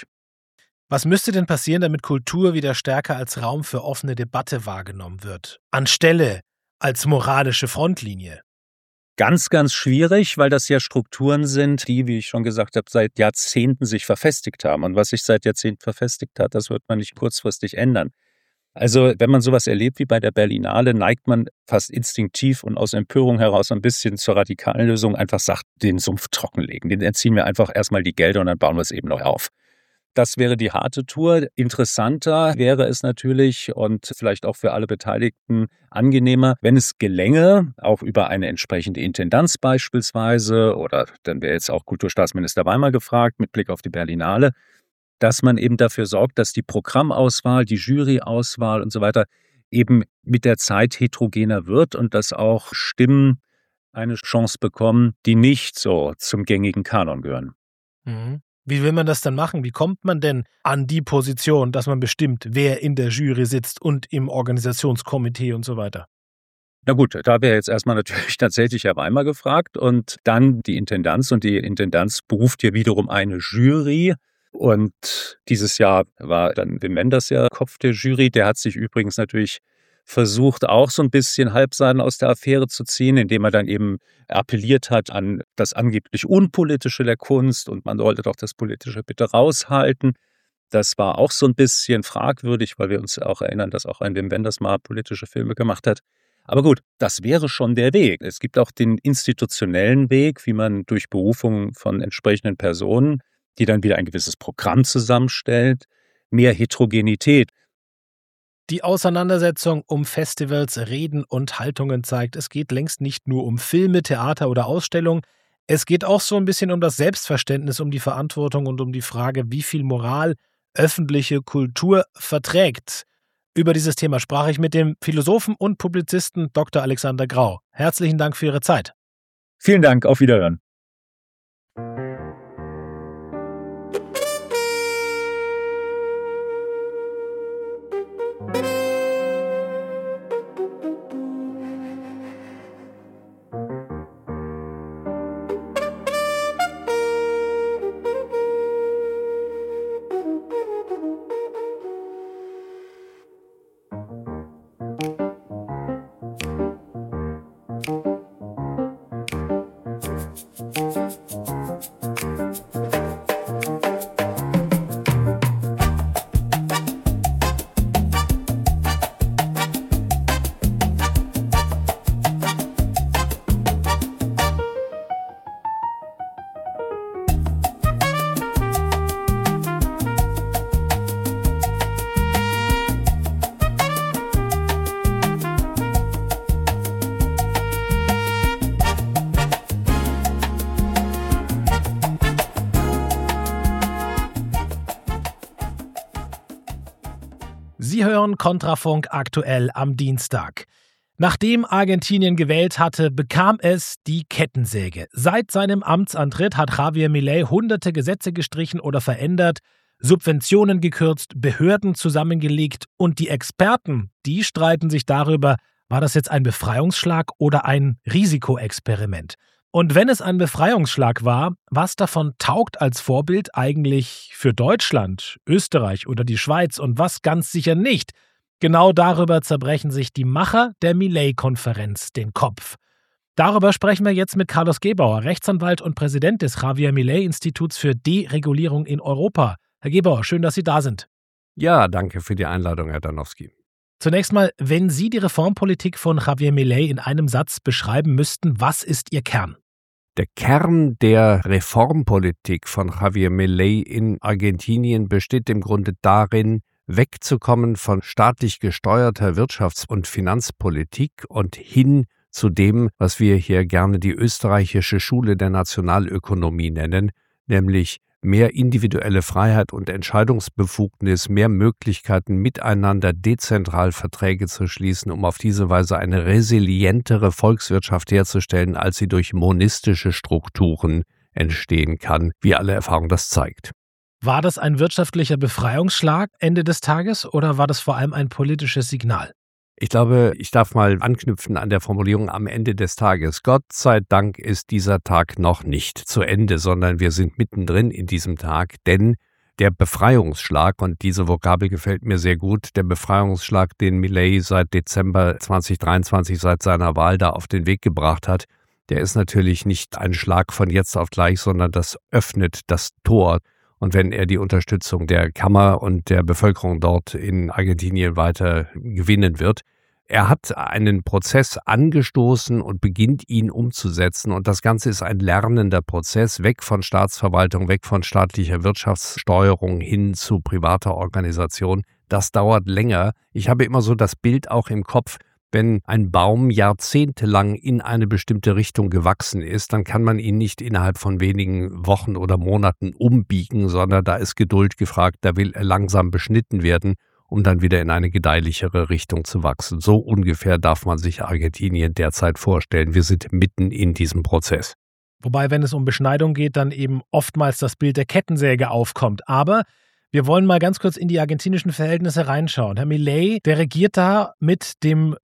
Was müsste denn passieren, damit Kultur wieder stärker als Raum für offene Debatte wahrgenommen wird, anstelle als moralische Frontlinie? Ganz, ganz schwierig, weil das ja Strukturen sind, die, wie ich schon gesagt habe, seit Jahrzehnten sich verfestigt haben. Und was sich seit Jahrzehnten verfestigt hat, das wird man nicht kurzfristig ändern. Also wenn man sowas erlebt wie bei der Berlinale, neigt man fast instinktiv und aus Empörung heraus ein bisschen zur radikalen Lösung, einfach sagt, den Sumpf trockenlegen. Den entziehen wir einfach erstmal die Gelder und dann bauen wir es eben neu auf. Das wäre die harte Tour. Interessanter wäre es natürlich und vielleicht auch für alle Beteiligten angenehmer, wenn es gelänge, auch über eine entsprechende Intendanz beispielsweise, oder dann wäre jetzt auch Kulturstaatsminister Weimar gefragt mit Blick auf die Berlinale, dass man eben dafür sorgt, dass die Programmauswahl, die Juryauswahl und so weiter eben mit der Zeit heterogener wird und dass auch Stimmen eine Chance bekommen, die nicht so zum gängigen Kanon gehören. Mhm. Wie will man das dann machen? Wie kommt man denn an die Position, dass man bestimmt, wer in der Jury sitzt und im Organisationskomitee und so weiter? Na gut, da wäre jetzt erstmal natürlich tatsächlich Herr Weimar gefragt und dann die Intendanz. Und die Intendanz beruft hier wiederum eine Jury. Und dieses Jahr war dann Wim Wenders ja Kopf der Jury. Der hat sich übrigens natürlich versucht, auch so ein bisschen Halbseiten aus der Affäre zu ziehen, indem er dann eben appelliert hat an das angeblich Unpolitische der Kunst und man sollte doch das Politische bitte raushalten. Das war auch so ein bisschen fragwürdig, weil wir uns auch erinnern, dass auch ein Wim Wenders mal politische Filme gemacht hat. Aber gut, das wäre schon der Weg. Es gibt auch den institutionellen Weg, wie man durch Berufung von entsprechenden Personen, die dann wieder ein gewisses Programm zusammenstellt, mehr Heterogenität. Die Auseinandersetzung um Festivals, Reden und Haltungen zeigt, es geht längst nicht nur um Filme, Theater oder Ausstellungen. Es geht auch so ein bisschen um das Selbstverständnis, um die Verantwortung und um die Frage, wie viel Moral öffentliche Kultur verträgt. Über dieses Thema sprach ich mit dem Philosophen und Publizisten Doktor Alexander Grau. Herzlichen Dank für Ihre Zeit. Vielen Dank, auf Wiederhören. Sie hören Kontrafunk aktuell am Dienstag. Nachdem Argentinien gewählt hatte, bekam es die Kettensäge. Seit seinem Amtsantritt hat Javier Milei hunderte Gesetze gestrichen oder verändert, Subventionen gekürzt, Behörden zusammengelegt und die Experten, die streiten sich darüber, war das jetzt ein Befreiungsschlag oder ein Risikoexperiment? Und wenn es ein Befreiungsschlag war, was davon taugt als Vorbild eigentlich für Deutschland, Österreich oder die Schweiz und was ganz sicher nicht? Genau darüber zerbrechen sich die Macher der Milei-Konferenz den Kopf. Darüber sprechen wir jetzt mit Carlos Gebauer, Rechtsanwalt und Präsident des Javier Milei-Instituts für Deregulierung in Europa. Herr Gebauer, schön, dass Sie da sind. Ja, danke für die Einladung, Herr Danowski. Zunächst mal, wenn Sie die Reformpolitik von Javier Milei in einem Satz beschreiben müssten, was ist Ihr Kern? Der Kern der Reformpolitik von Javier Milei in Argentinien besteht im Grunde darin, wegzukommen von staatlich gesteuerter Wirtschafts- und Finanzpolitik und hin zu dem, was wir hier gerne die österreichische Schule der Nationalökonomie nennen, nämlich mehr individuelle Freiheit und Entscheidungsbefugnis, mehr Möglichkeiten, miteinander dezentral Verträge zu schließen, um auf diese Weise eine resilientere Volkswirtschaft herzustellen, als sie durch monistische Strukturen entstehen kann, wie alle Erfahrung das zeigt. War das ein wirtschaftlicher Befreiungsschlag Ende des Tages oder war das vor allem ein politisches Signal? Ich glaube, ich darf mal anknüpfen an der Formulierung am Ende des Tages. Gott sei Dank ist dieser Tag noch nicht zu Ende, sondern wir sind mittendrin in diesem Tag, denn der Befreiungsschlag, und diese Vokabel gefällt mir sehr gut, der Befreiungsschlag, den Milei seit Dezember zweitausenddreiundzwanzig, seit seiner Wahl da auf den Weg gebracht hat, der ist natürlich nicht ein Schlag von jetzt auf gleich, sondern das öffnet das Tor. Und wenn er die Unterstützung der Kammer und der Bevölkerung dort in Argentinien weiter gewinnen wird, er hat einen Prozess angestoßen und beginnt ihn umzusetzen. Und das Ganze ist ein lernender Prozess, weg von Staatsverwaltung, weg von staatlicher Wirtschaftssteuerung hin zu privater Organisation. Das dauert länger. Ich habe immer so das Bild auch im Kopf, wenn ein Baum jahrzehntelang in eine bestimmte Richtung gewachsen ist, dann kann man ihn nicht innerhalb von wenigen Wochen oder Monaten umbiegen, sondern da ist Geduld gefragt, da will er langsam beschnitten werden, um dann wieder in eine gedeihlichere Richtung zu wachsen. So ungefähr darf man sich Argentinien derzeit vorstellen. Wir sind mitten in diesem Prozess. Wobei, wenn es um Beschneidung geht, dann eben oftmals das Bild der Kettensäge aufkommt. Aber wir wollen mal ganz kurz in die argentinischen Verhältnisse reinschauen. Herr Milei, der regiert da mit dem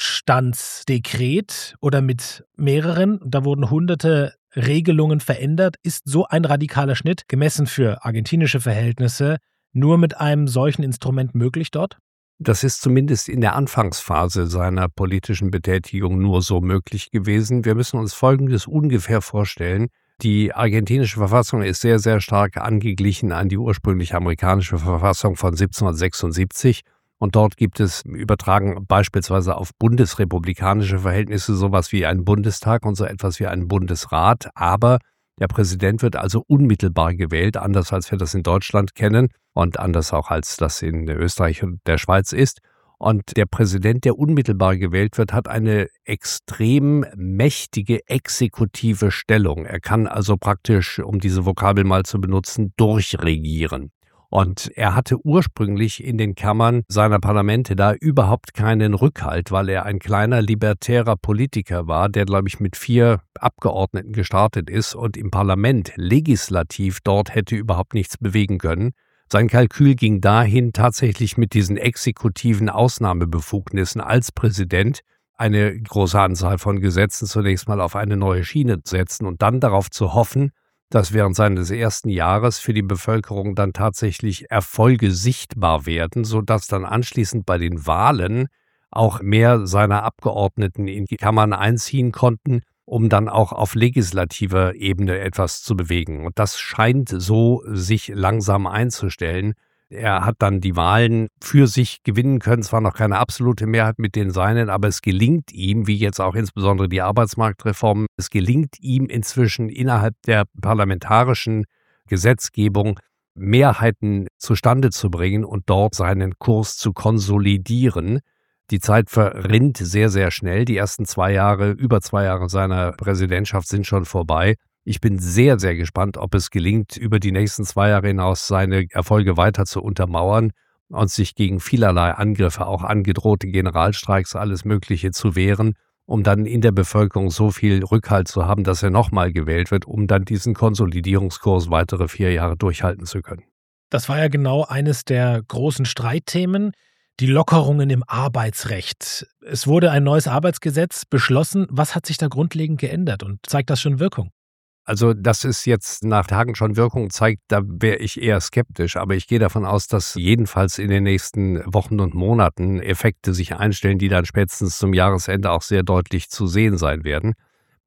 Notstandsdekret oder mit mehreren. Da wurden hunderte Regelungen verändert. Ist so ein radikaler Schnitt, gemessen für argentinische Verhältnisse, nur mit einem solchen Instrument möglich dort? Das ist zumindest in der Anfangsphase seiner politischen Betätigung nur so möglich gewesen. Wir müssen uns Folgendes ungefähr vorstellen. Die argentinische Verfassung ist sehr, sehr stark angeglichen an die ursprüngliche amerikanische Verfassung von siebzehnhundertsechsundsiebzig. Und dort gibt es, übertragen beispielsweise auf bundesrepublikanische Verhältnisse, sowas wie einen Bundestag und so etwas wie einen Bundesrat. Aber der Präsident wird also unmittelbar gewählt, anders als wir das in Deutschland kennen und anders auch als das in Österreich und der Schweiz ist. Und der Präsident, der unmittelbar gewählt wird, hat eine extrem mächtige exekutive Stellung. Er kann also praktisch, um diese Vokabel mal zu benutzen, durchregieren. Und er hatte ursprünglich in den Kammern seiner Parlamente da überhaupt keinen Rückhalt, weil er ein kleiner libertärer Politiker war, der, glaube ich, mit vier Abgeordneten gestartet ist und im Parlament legislativ dort hätte überhaupt nichts bewegen können. Sein Kalkül ging dahin, tatsächlich mit diesen exekutiven Ausnahmebefugnissen als Präsident eine große Anzahl von Gesetzen zunächst mal auf eine neue Schiene zu setzen und dann darauf zu hoffen, dass während seines ersten Jahres für die Bevölkerung dann tatsächlich Erfolge sichtbar werden, sodass dann anschließend bei den Wahlen auch mehr seiner Abgeordneten in die Kammern einziehen konnten, um dann auch auf legislativer Ebene etwas zu bewegen. Und das scheint so sich langsam einzustellen. Er hat dann die Wahlen für sich gewinnen können, zwar noch keine absolute Mehrheit mit den Seinen, aber es gelingt ihm, wie jetzt auch insbesondere die Arbeitsmarktreform, es gelingt ihm inzwischen innerhalb der parlamentarischen Gesetzgebung Mehrheiten zustande zu bringen und dort seinen Kurs zu konsolidieren. Die Zeit verrinnt sehr, sehr schnell. Die ersten zwei Jahre, über zwei Jahre seiner Präsidentschaft sind schon vorbei. Ich bin sehr, sehr gespannt, ob es gelingt, über die nächsten zwei Jahre hinaus seine Erfolge weiter zu untermauern und sich gegen vielerlei Angriffe, auch angedrohte Generalstreiks, alles Mögliche zu wehren, um dann in der Bevölkerung so viel Rückhalt zu haben, dass er nochmal gewählt wird, um dann diesen Konsolidierungskurs weitere vier Jahre durchhalten zu können. Das war ja genau eines der großen Streitthemen. Die Lockerungen im Arbeitsrecht. Es wurde ein neues Arbeitsgesetz beschlossen. Was hat sich da grundlegend geändert und zeigt das schon Wirkung? Also, dass es jetzt nach Tagen schon Wirkung zeigt, da wäre ich eher skeptisch. Aber ich gehe davon aus, dass jedenfalls in den nächsten Wochen und Monaten Effekte sich einstellen, die dann spätestens zum Jahresende auch sehr deutlich zu sehen sein werden.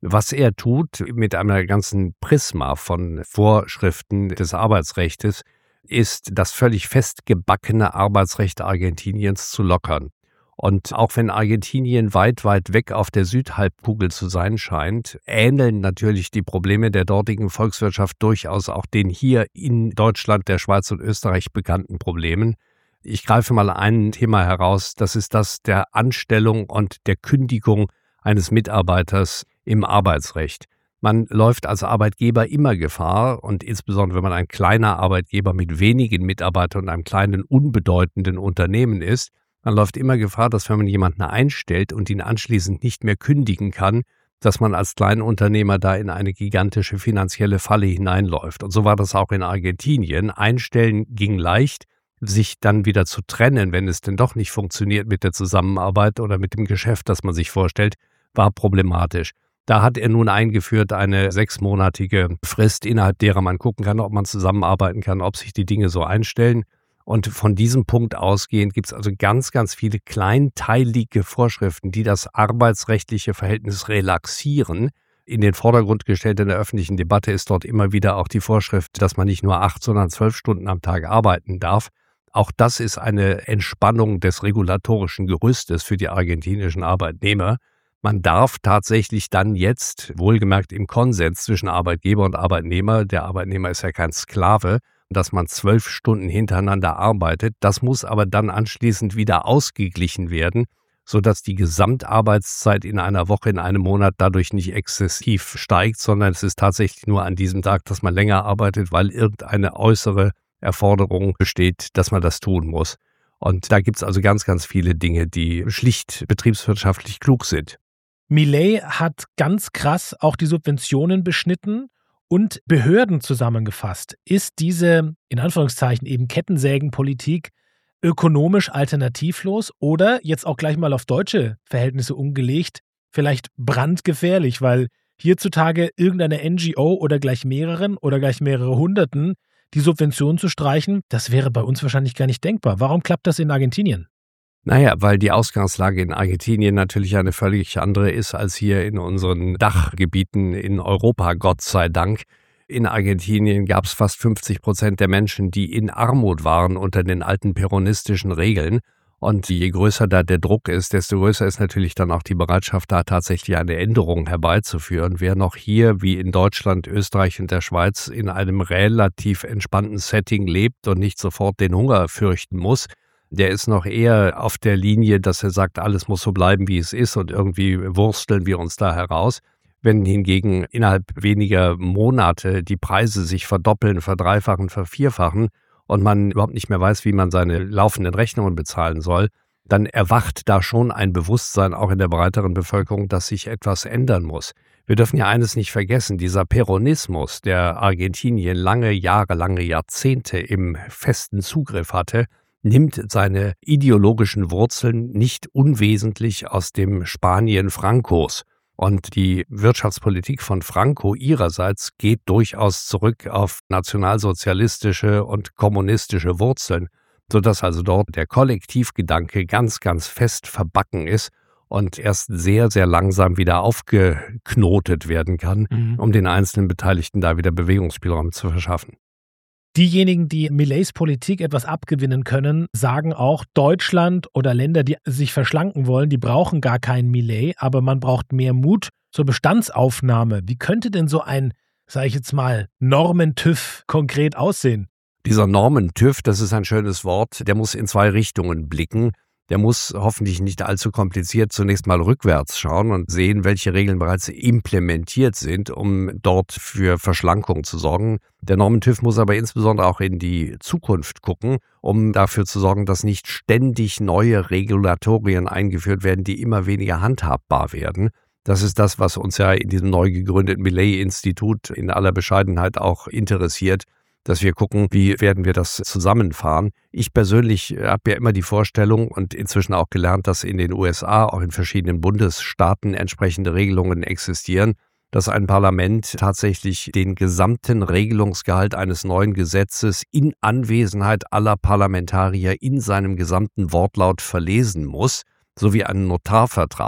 Was er tut mit einer ganzen Prisma von Vorschriften des Arbeitsrechtes, ist das völlig festgebackene Arbeitsrecht Argentiniens zu lockern. Und auch wenn Argentinien weit, weit weg auf der Südhalbkugel zu sein scheint, ähneln natürlich die Probleme der dortigen Volkswirtschaft durchaus auch den hier in Deutschland, der Schweiz und Österreich bekannten Problemen. Ich greife mal ein Thema heraus, das ist das der Anstellung und der Kündigung eines Mitarbeiters im Arbeitsrecht. Man läuft als Arbeitgeber immer Gefahr, und insbesondere wenn man ein kleiner Arbeitgeber mit wenigen Mitarbeitern und einem kleinen, unbedeutenden Unternehmen ist, man läuft immer Gefahr, dass wenn man jemanden einstellt und ihn anschließend nicht mehr kündigen kann, dass man als Kleinunternehmer da in eine gigantische finanzielle Falle hineinläuft. Und so war das auch in Argentinien. Einstellen ging leicht, sich dann wieder zu trennen, wenn es denn doch nicht funktioniert mit der Zusammenarbeit oder mit dem Geschäft, das man sich vorstellt, war problematisch. Da hat er nun eingeführt eine sechsmonatige Frist, innerhalb derer man gucken kann, ob man zusammenarbeiten kann, ob sich die Dinge so einstellen. Und von diesem Punkt ausgehend gibt es also ganz, ganz viele kleinteilige Vorschriften, die das arbeitsrechtliche Verhältnis relaxieren. In den Vordergrund gestellt in der öffentlichen Debatte ist dort immer wieder auch die Vorschrift, dass man nicht nur acht, sondern zwölf Stunden am Tag arbeiten darf. Auch das ist eine Entspannung des regulatorischen Gerüstes für die argentinischen Arbeitnehmer. Man darf tatsächlich dann jetzt, wohlgemerkt im Konsens zwischen Arbeitgeber und Arbeitnehmer, der Arbeitnehmer ist ja kein Sklave, dass man zwölf Stunden hintereinander arbeitet. Das muss aber dann anschließend wieder ausgeglichen werden, sodass die Gesamtarbeitszeit in einer Woche, in einem Monat dadurch nicht exzessiv steigt, sondern es ist tatsächlich nur an diesem Tag, dass man länger arbeitet, weil irgendeine äußere Erforderung besteht, dass man das tun muss. Und da gibt es also ganz, ganz viele Dinge, die schlicht betriebswirtschaftlich klug sind. Milei hat ganz krass auch die Subventionen beschnitten und Behörden zusammengefasst. Ist diese, in Anführungszeichen, eben Kettensägenpolitik ökonomisch alternativlos oder, jetzt auch gleich mal auf deutsche Verhältnisse umgelegt, vielleicht brandgefährlich, weil hierzutage irgendeine N G O oder gleich mehreren oder gleich mehrere Hunderten die Subventionen zu streichen, das wäre bei uns wahrscheinlich gar nicht denkbar. Warum klappt das in Argentinien? Naja, weil die Ausgangslage in Argentinien natürlich eine völlig andere ist als hier in unseren Dachgebieten in Europa, Gott sei Dank. In Argentinien gab es fast fünfzig Prozent der Menschen, die in Armut waren unter den alten peronistischen Regeln. Und je größer da der Druck ist, desto größer ist natürlich dann auch die Bereitschaft, da tatsächlich eine Änderung herbeizuführen. Wer noch hier, wie in Deutschland, Österreich und der Schweiz, in einem relativ entspannten Setting lebt und nicht sofort den Hunger fürchten muss, der ist noch eher auf der Linie, dass er sagt, alles muss so bleiben, wie es ist und irgendwie wursteln wir uns da heraus. Wenn hingegen innerhalb weniger Monate die Preise sich verdoppeln, verdreifachen, vervierfachen und man überhaupt nicht mehr weiß, wie man seine laufenden Rechnungen bezahlen soll, dann erwacht da schon ein Bewusstsein auch in der breiteren Bevölkerung, dass sich etwas ändern muss. Wir dürfen ja eines nicht vergessen, dieser Peronismus, der Argentinien lange Jahre, lange Jahrzehnte im festen Zugriff hatte, nimmt seine ideologischen Wurzeln nicht unwesentlich aus dem Spanien Francos. Und die Wirtschaftspolitik von Franco ihrerseits geht durchaus zurück auf nationalsozialistische und kommunistische Wurzeln, sodass also dort der Kollektivgedanke ganz, ganz fest verbacken ist und erst sehr, sehr langsam wieder aufgeknotet werden kann, mhm. um den einzelnen Beteiligten da wieder Bewegungsspielraum zu verschaffen. Diejenigen, die Mileis Politik etwas abgewinnen können, sagen auch, Deutschland oder Länder, die sich verschlanken wollen, die brauchen gar keinen Milei, aber man braucht mehr Mut zur Bestandsaufnahme. Wie könnte denn so ein, sage ich jetzt mal, Normen-TÜV konkret aussehen? Dieser Normen-TÜV, das ist ein schönes Wort, der muss in zwei Richtungen blicken. Der muss hoffentlich nicht allzu kompliziert zunächst mal rückwärts schauen und sehen, welche Regeln bereits implementiert sind, um dort für Verschlankung zu sorgen. Der Normen-TÜV muss aber insbesondere auch in die Zukunft gucken, um dafür zu sorgen, dass nicht ständig neue Regulatorien eingeführt werden, die immer weniger handhabbar werden. Das ist das, was uns ja in diesem neu gegründeten Milei-Institut in aller Bescheidenheit auch interessiert, dass wir gucken, wie werden wir das zusammenfahren. Ich persönlich habe ja immer die Vorstellung und inzwischen auch gelernt, dass in den U S A, auch in verschiedenen Bundesstaaten entsprechende Regelungen existieren, dass ein Parlament tatsächlich den gesamten Regelungsgehalt eines neuen Gesetzes in Anwesenheit aller Parlamentarier in seinem gesamten Wortlaut verlesen muss, sowie einen Notarvertrag,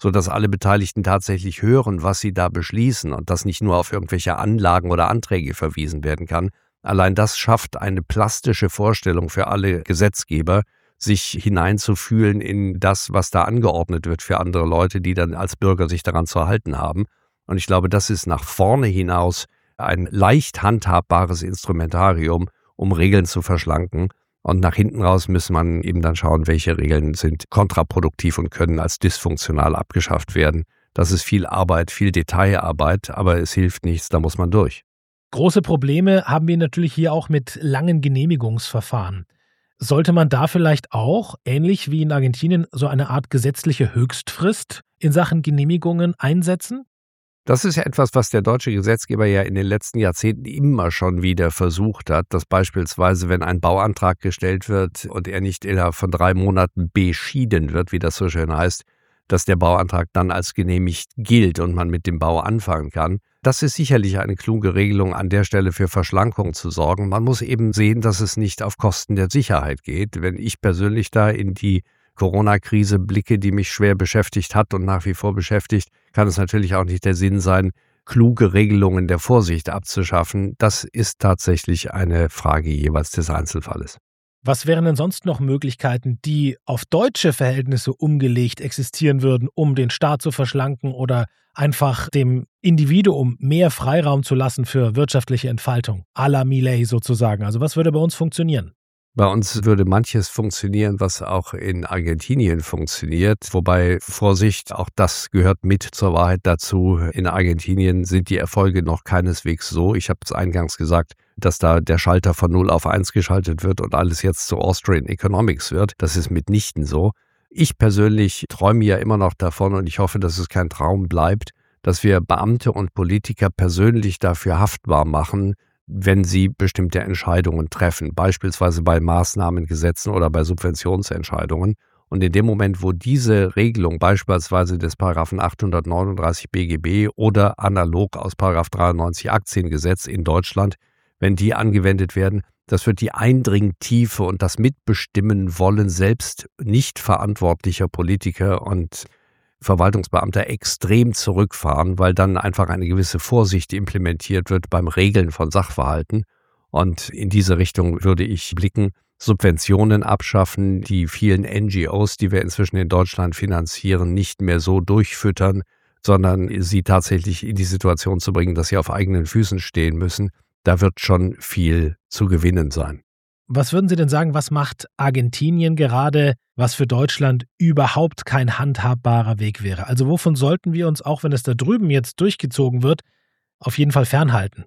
sodass alle Beteiligten tatsächlich hören, was sie da beschließen und das nicht nur auf irgendwelche Anlagen oder Anträge verwiesen werden kann. Allein das schafft eine plastische Vorstellung für alle Gesetzgeber, sich hineinzufühlen in das, was da angeordnet wird für andere Leute, die dann als Bürger sich daran zu halten haben. Und ich glaube, das ist nach vorne hinaus ein leicht handhabbares Instrumentarium, um Regeln zu verschlanken. Und nach hinten raus muss man eben dann schauen, welche Regeln sind kontraproduktiv und können als dysfunktional abgeschafft werden. Das ist viel Arbeit, viel Detailarbeit, aber es hilft nichts, da muss man durch. Große Probleme haben wir natürlich hier auch mit langen Genehmigungsverfahren. Sollte man da vielleicht auch, ähnlich wie in Argentinien, so eine Art gesetzliche Höchstfrist in Sachen Genehmigungen einsetzen? Das ist ja etwas, was der deutsche Gesetzgeber ja in den letzten Jahrzehnten immer schon wieder versucht hat, dass beispielsweise, wenn ein Bauantrag gestellt wird und er nicht innerhalb von drei Monaten beschieden wird, wie das so schön heißt, dass der Bauantrag dann als genehmigt gilt und man mit dem Bau anfangen kann. Das ist sicherlich eine kluge Regelung, an der Stelle für Verschlankung zu sorgen. Man muss eben sehen, dass es nicht auf Kosten der Sicherheit geht. Wenn ich persönlich da in die Corona-Krise blicke, die mich schwer beschäftigt hat und nach wie vor beschäftigt, kann es natürlich auch nicht der Sinn sein, kluge Regelungen der Vorsicht abzuschaffen. Das ist tatsächlich eine Frage jeweils des Einzelfalles. Was wären denn sonst noch Möglichkeiten, die auf deutsche Verhältnisse umgelegt existieren würden, um den Staat zu verschlanken oder einfach dem Individuum mehr Freiraum zu lassen für wirtschaftliche Entfaltung, à la Milei sozusagen? Also was würde bei uns funktionieren? Bei uns würde manches funktionieren, was auch in Argentinien funktioniert. Wobei, Vorsicht, auch das gehört mit zur Wahrheit dazu. In Argentinien sind die Erfolge noch keineswegs so. Ich habe es eingangs gesagt, dass da der Schalter von null auf eins geschaltet wird und alles jetzt zu Austrian Economics wird. Das ist mitnichten so. Ich persönlich träume ja immer noch davon und ich hoffe, dass es kein Traum bleibt, dass wir Beamte und Politiker persönlich dafür haftbar machen, wenn sie bestimmte Entscheidungen treffen, beispielsweise bei Maßnahmengesetzen oder bei Subventionsentscheidungen. Und in dem Moment, wo diese Regelung beispielsweise des Paragraphen achthundertneununddreißig B G B oder analog aus Paragraph dreiundneunzig Aktiengesetz in Deutschland, wenn die angewendet werden, das wird die Eindringtiefe und das Mitbestimmen wollen selbst nicht verantwortlicher Politiker und Verwaltungsbeamter extrem zurückfahren, weil dann einfach eine gewisse Vorsicht implementiert wird beim Regeln von Sachverhalten. Und in diese Richtung würde ich blicken. Subventionen abschaffen, die vielen N G Os, die wir inzwischen in Deutschland finanzieren, nicht mehr so durchfüttern, sondern sie tatsächlich in die Situation zu bringen, dass sie auf eigenen Füßen stehen müssen. Da wird schon viel zu gewinnen sein. Was würden Sie denn sagen, was macht Argentinien gerade, was für Deutschland überhaupt kein handhabbarer Weg wäre? Also wovon sollten wir uns, auch wenn es da drüben jetzt durchgezogen wird, auf jeden Fall fernhalten?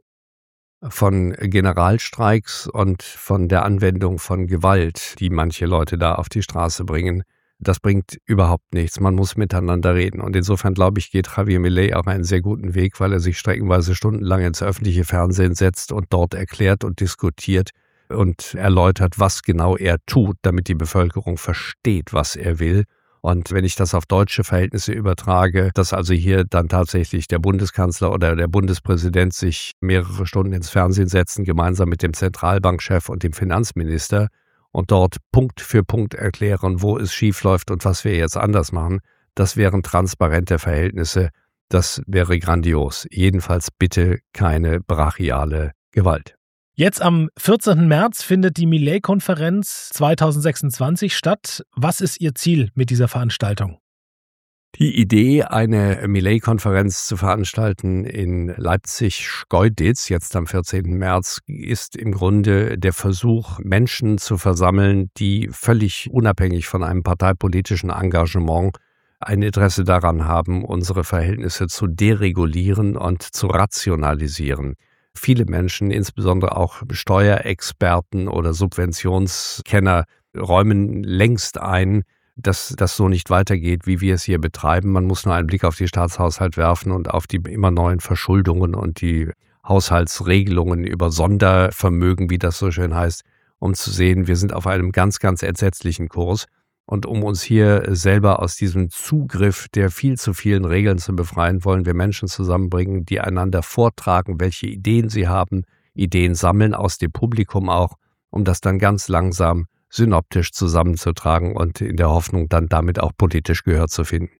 Von Generalstreiks und von der Anwendung von Gewalt, die manche Leute da auf die Straße bringen. Das bringt überhaupt nichts. Man muss miteinander reden. Und insofern, glaube ich, geht Javier Milei auch einen sehr guten Weg, weil er sich streckenweise stundenlang ins öffentliche Fernsehen setzt und dort erklärt und diskutiert und erläutert, was genau er tut, damit die Bevölkerung versteht, was er will. Und wenn ich das auf deutsche Verhältnisse übertrage, dass also hier dann tatsächlich der Bundeskanzler oder der Bundespräsident sich mehrere Stunden ins Fernsehen setzen, gemeinsam mit dem Zentralbankchef und dem Finanzminister und dort Punkt für Punkt erklären, wo es schief läuft und was wir jetzt anders machen, das wären transparente Verhältnisse. Das wäre grandios. Jedenfalls bitte keine brachiale Gewalt. Jetzt am vierzehnten März findet die Milei-Konferenz zweitausendsechsundzwanzig statt. Was ist Ihr Ziel mit dieser Veranstaltung? Die Idee, eine Milei-Konferenz zu veranstalten in Leipzig-Schkeuditz, jetzt am vierzehnten März, ist im Grunde der Versuch, Menschen zu versammeln, die völlig unabhängig von einem parteipolitischen Engagement ein Interesse daran haben, unsere Verhältnisse zu deregulieren und zu rationalisieren. Viele Menschen, insbesondere auch Steuerexperten oder Subventionskenner, räumen längst ein, dass das so nicht weitergeht, wie wir es hier betreiben. Man muss nur einen Blick auf die Staatshaushalt werfen und auf die immer neuen Verschuldungen und die Haushaltsregelungen über Sondervermögen, wie das so schön heißt, um zu sehen, wir sind auf einem ganz, ganz entsetzlichen Kurs. Und um uns hier selber aus diesem Zugriff der viel zu vielen Regeln zu befreien, wollen wir Menschen zusammenbringen, die einander vortragen, welche Ideen sie haben, Ideen sammeln aus dem Publikum auch, um das dann ganz langsam synoptisch zusammenzutragen und in der Hoffnung, dann damit auch politisch Gehör zu finden.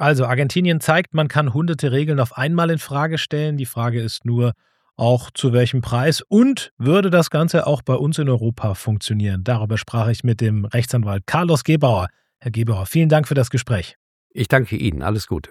Also Argentinien zeigt, man kann hunderte Regeln auf einmal in Frage stellen. Die Frage ist nur auch, zu welchem Preis und würde das Ganze auch bei uns in Europa funktionieren? Darüber sprach ich mit dem Rechtsanwalt Carlos Gebauer. Herr Gebauer, vielen Dank für das Gespräch. Ich danke Ihnen. Alles Gute.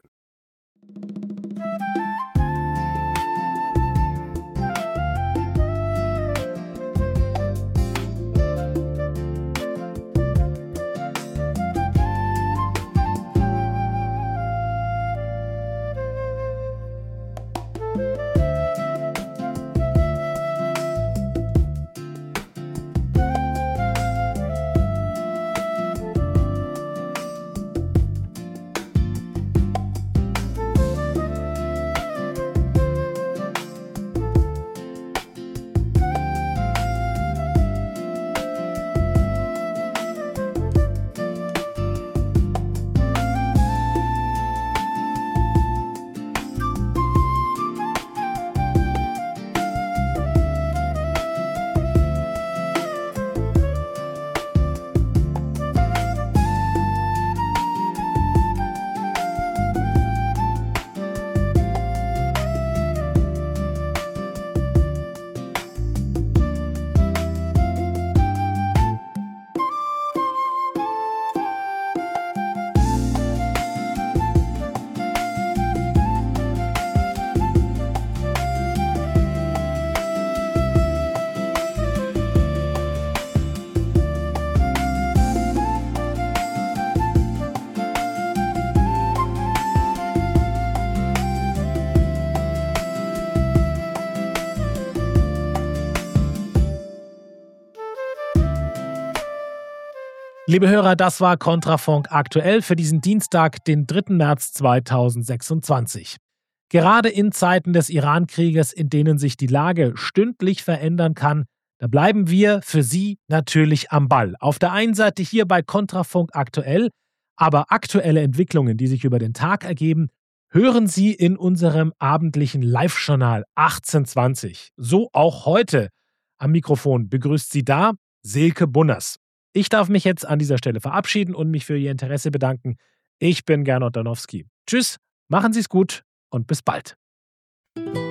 Liebe Hörer, das war Kontrafunk aktuell für diesen Dienstag, den dritten März zweitausendsechsundzwanzig. Gerade in Zeiten des Iran-Krieges, in denen sich die Lage stündlich verändern kann, da bleiben wir für Sie natürlich am Ball. Auf der einen Seite hier bei Kontrafunk aktuell, aber aktuelle Entwicklungen, die sich über den Tag ergeben, hören Sie in unserem abendlichen Live-Journal achtzehn zwanzig. So auch heute. Am Mikrofon begrüßt Sie da Silke Bunners. Ich darf mich jetzt an dieser Stelle verabschieden und mich für Ihr Interesse bedanken. Ich bin Gernot Danowski. Tschüss, machen Sie es gut und bis bald.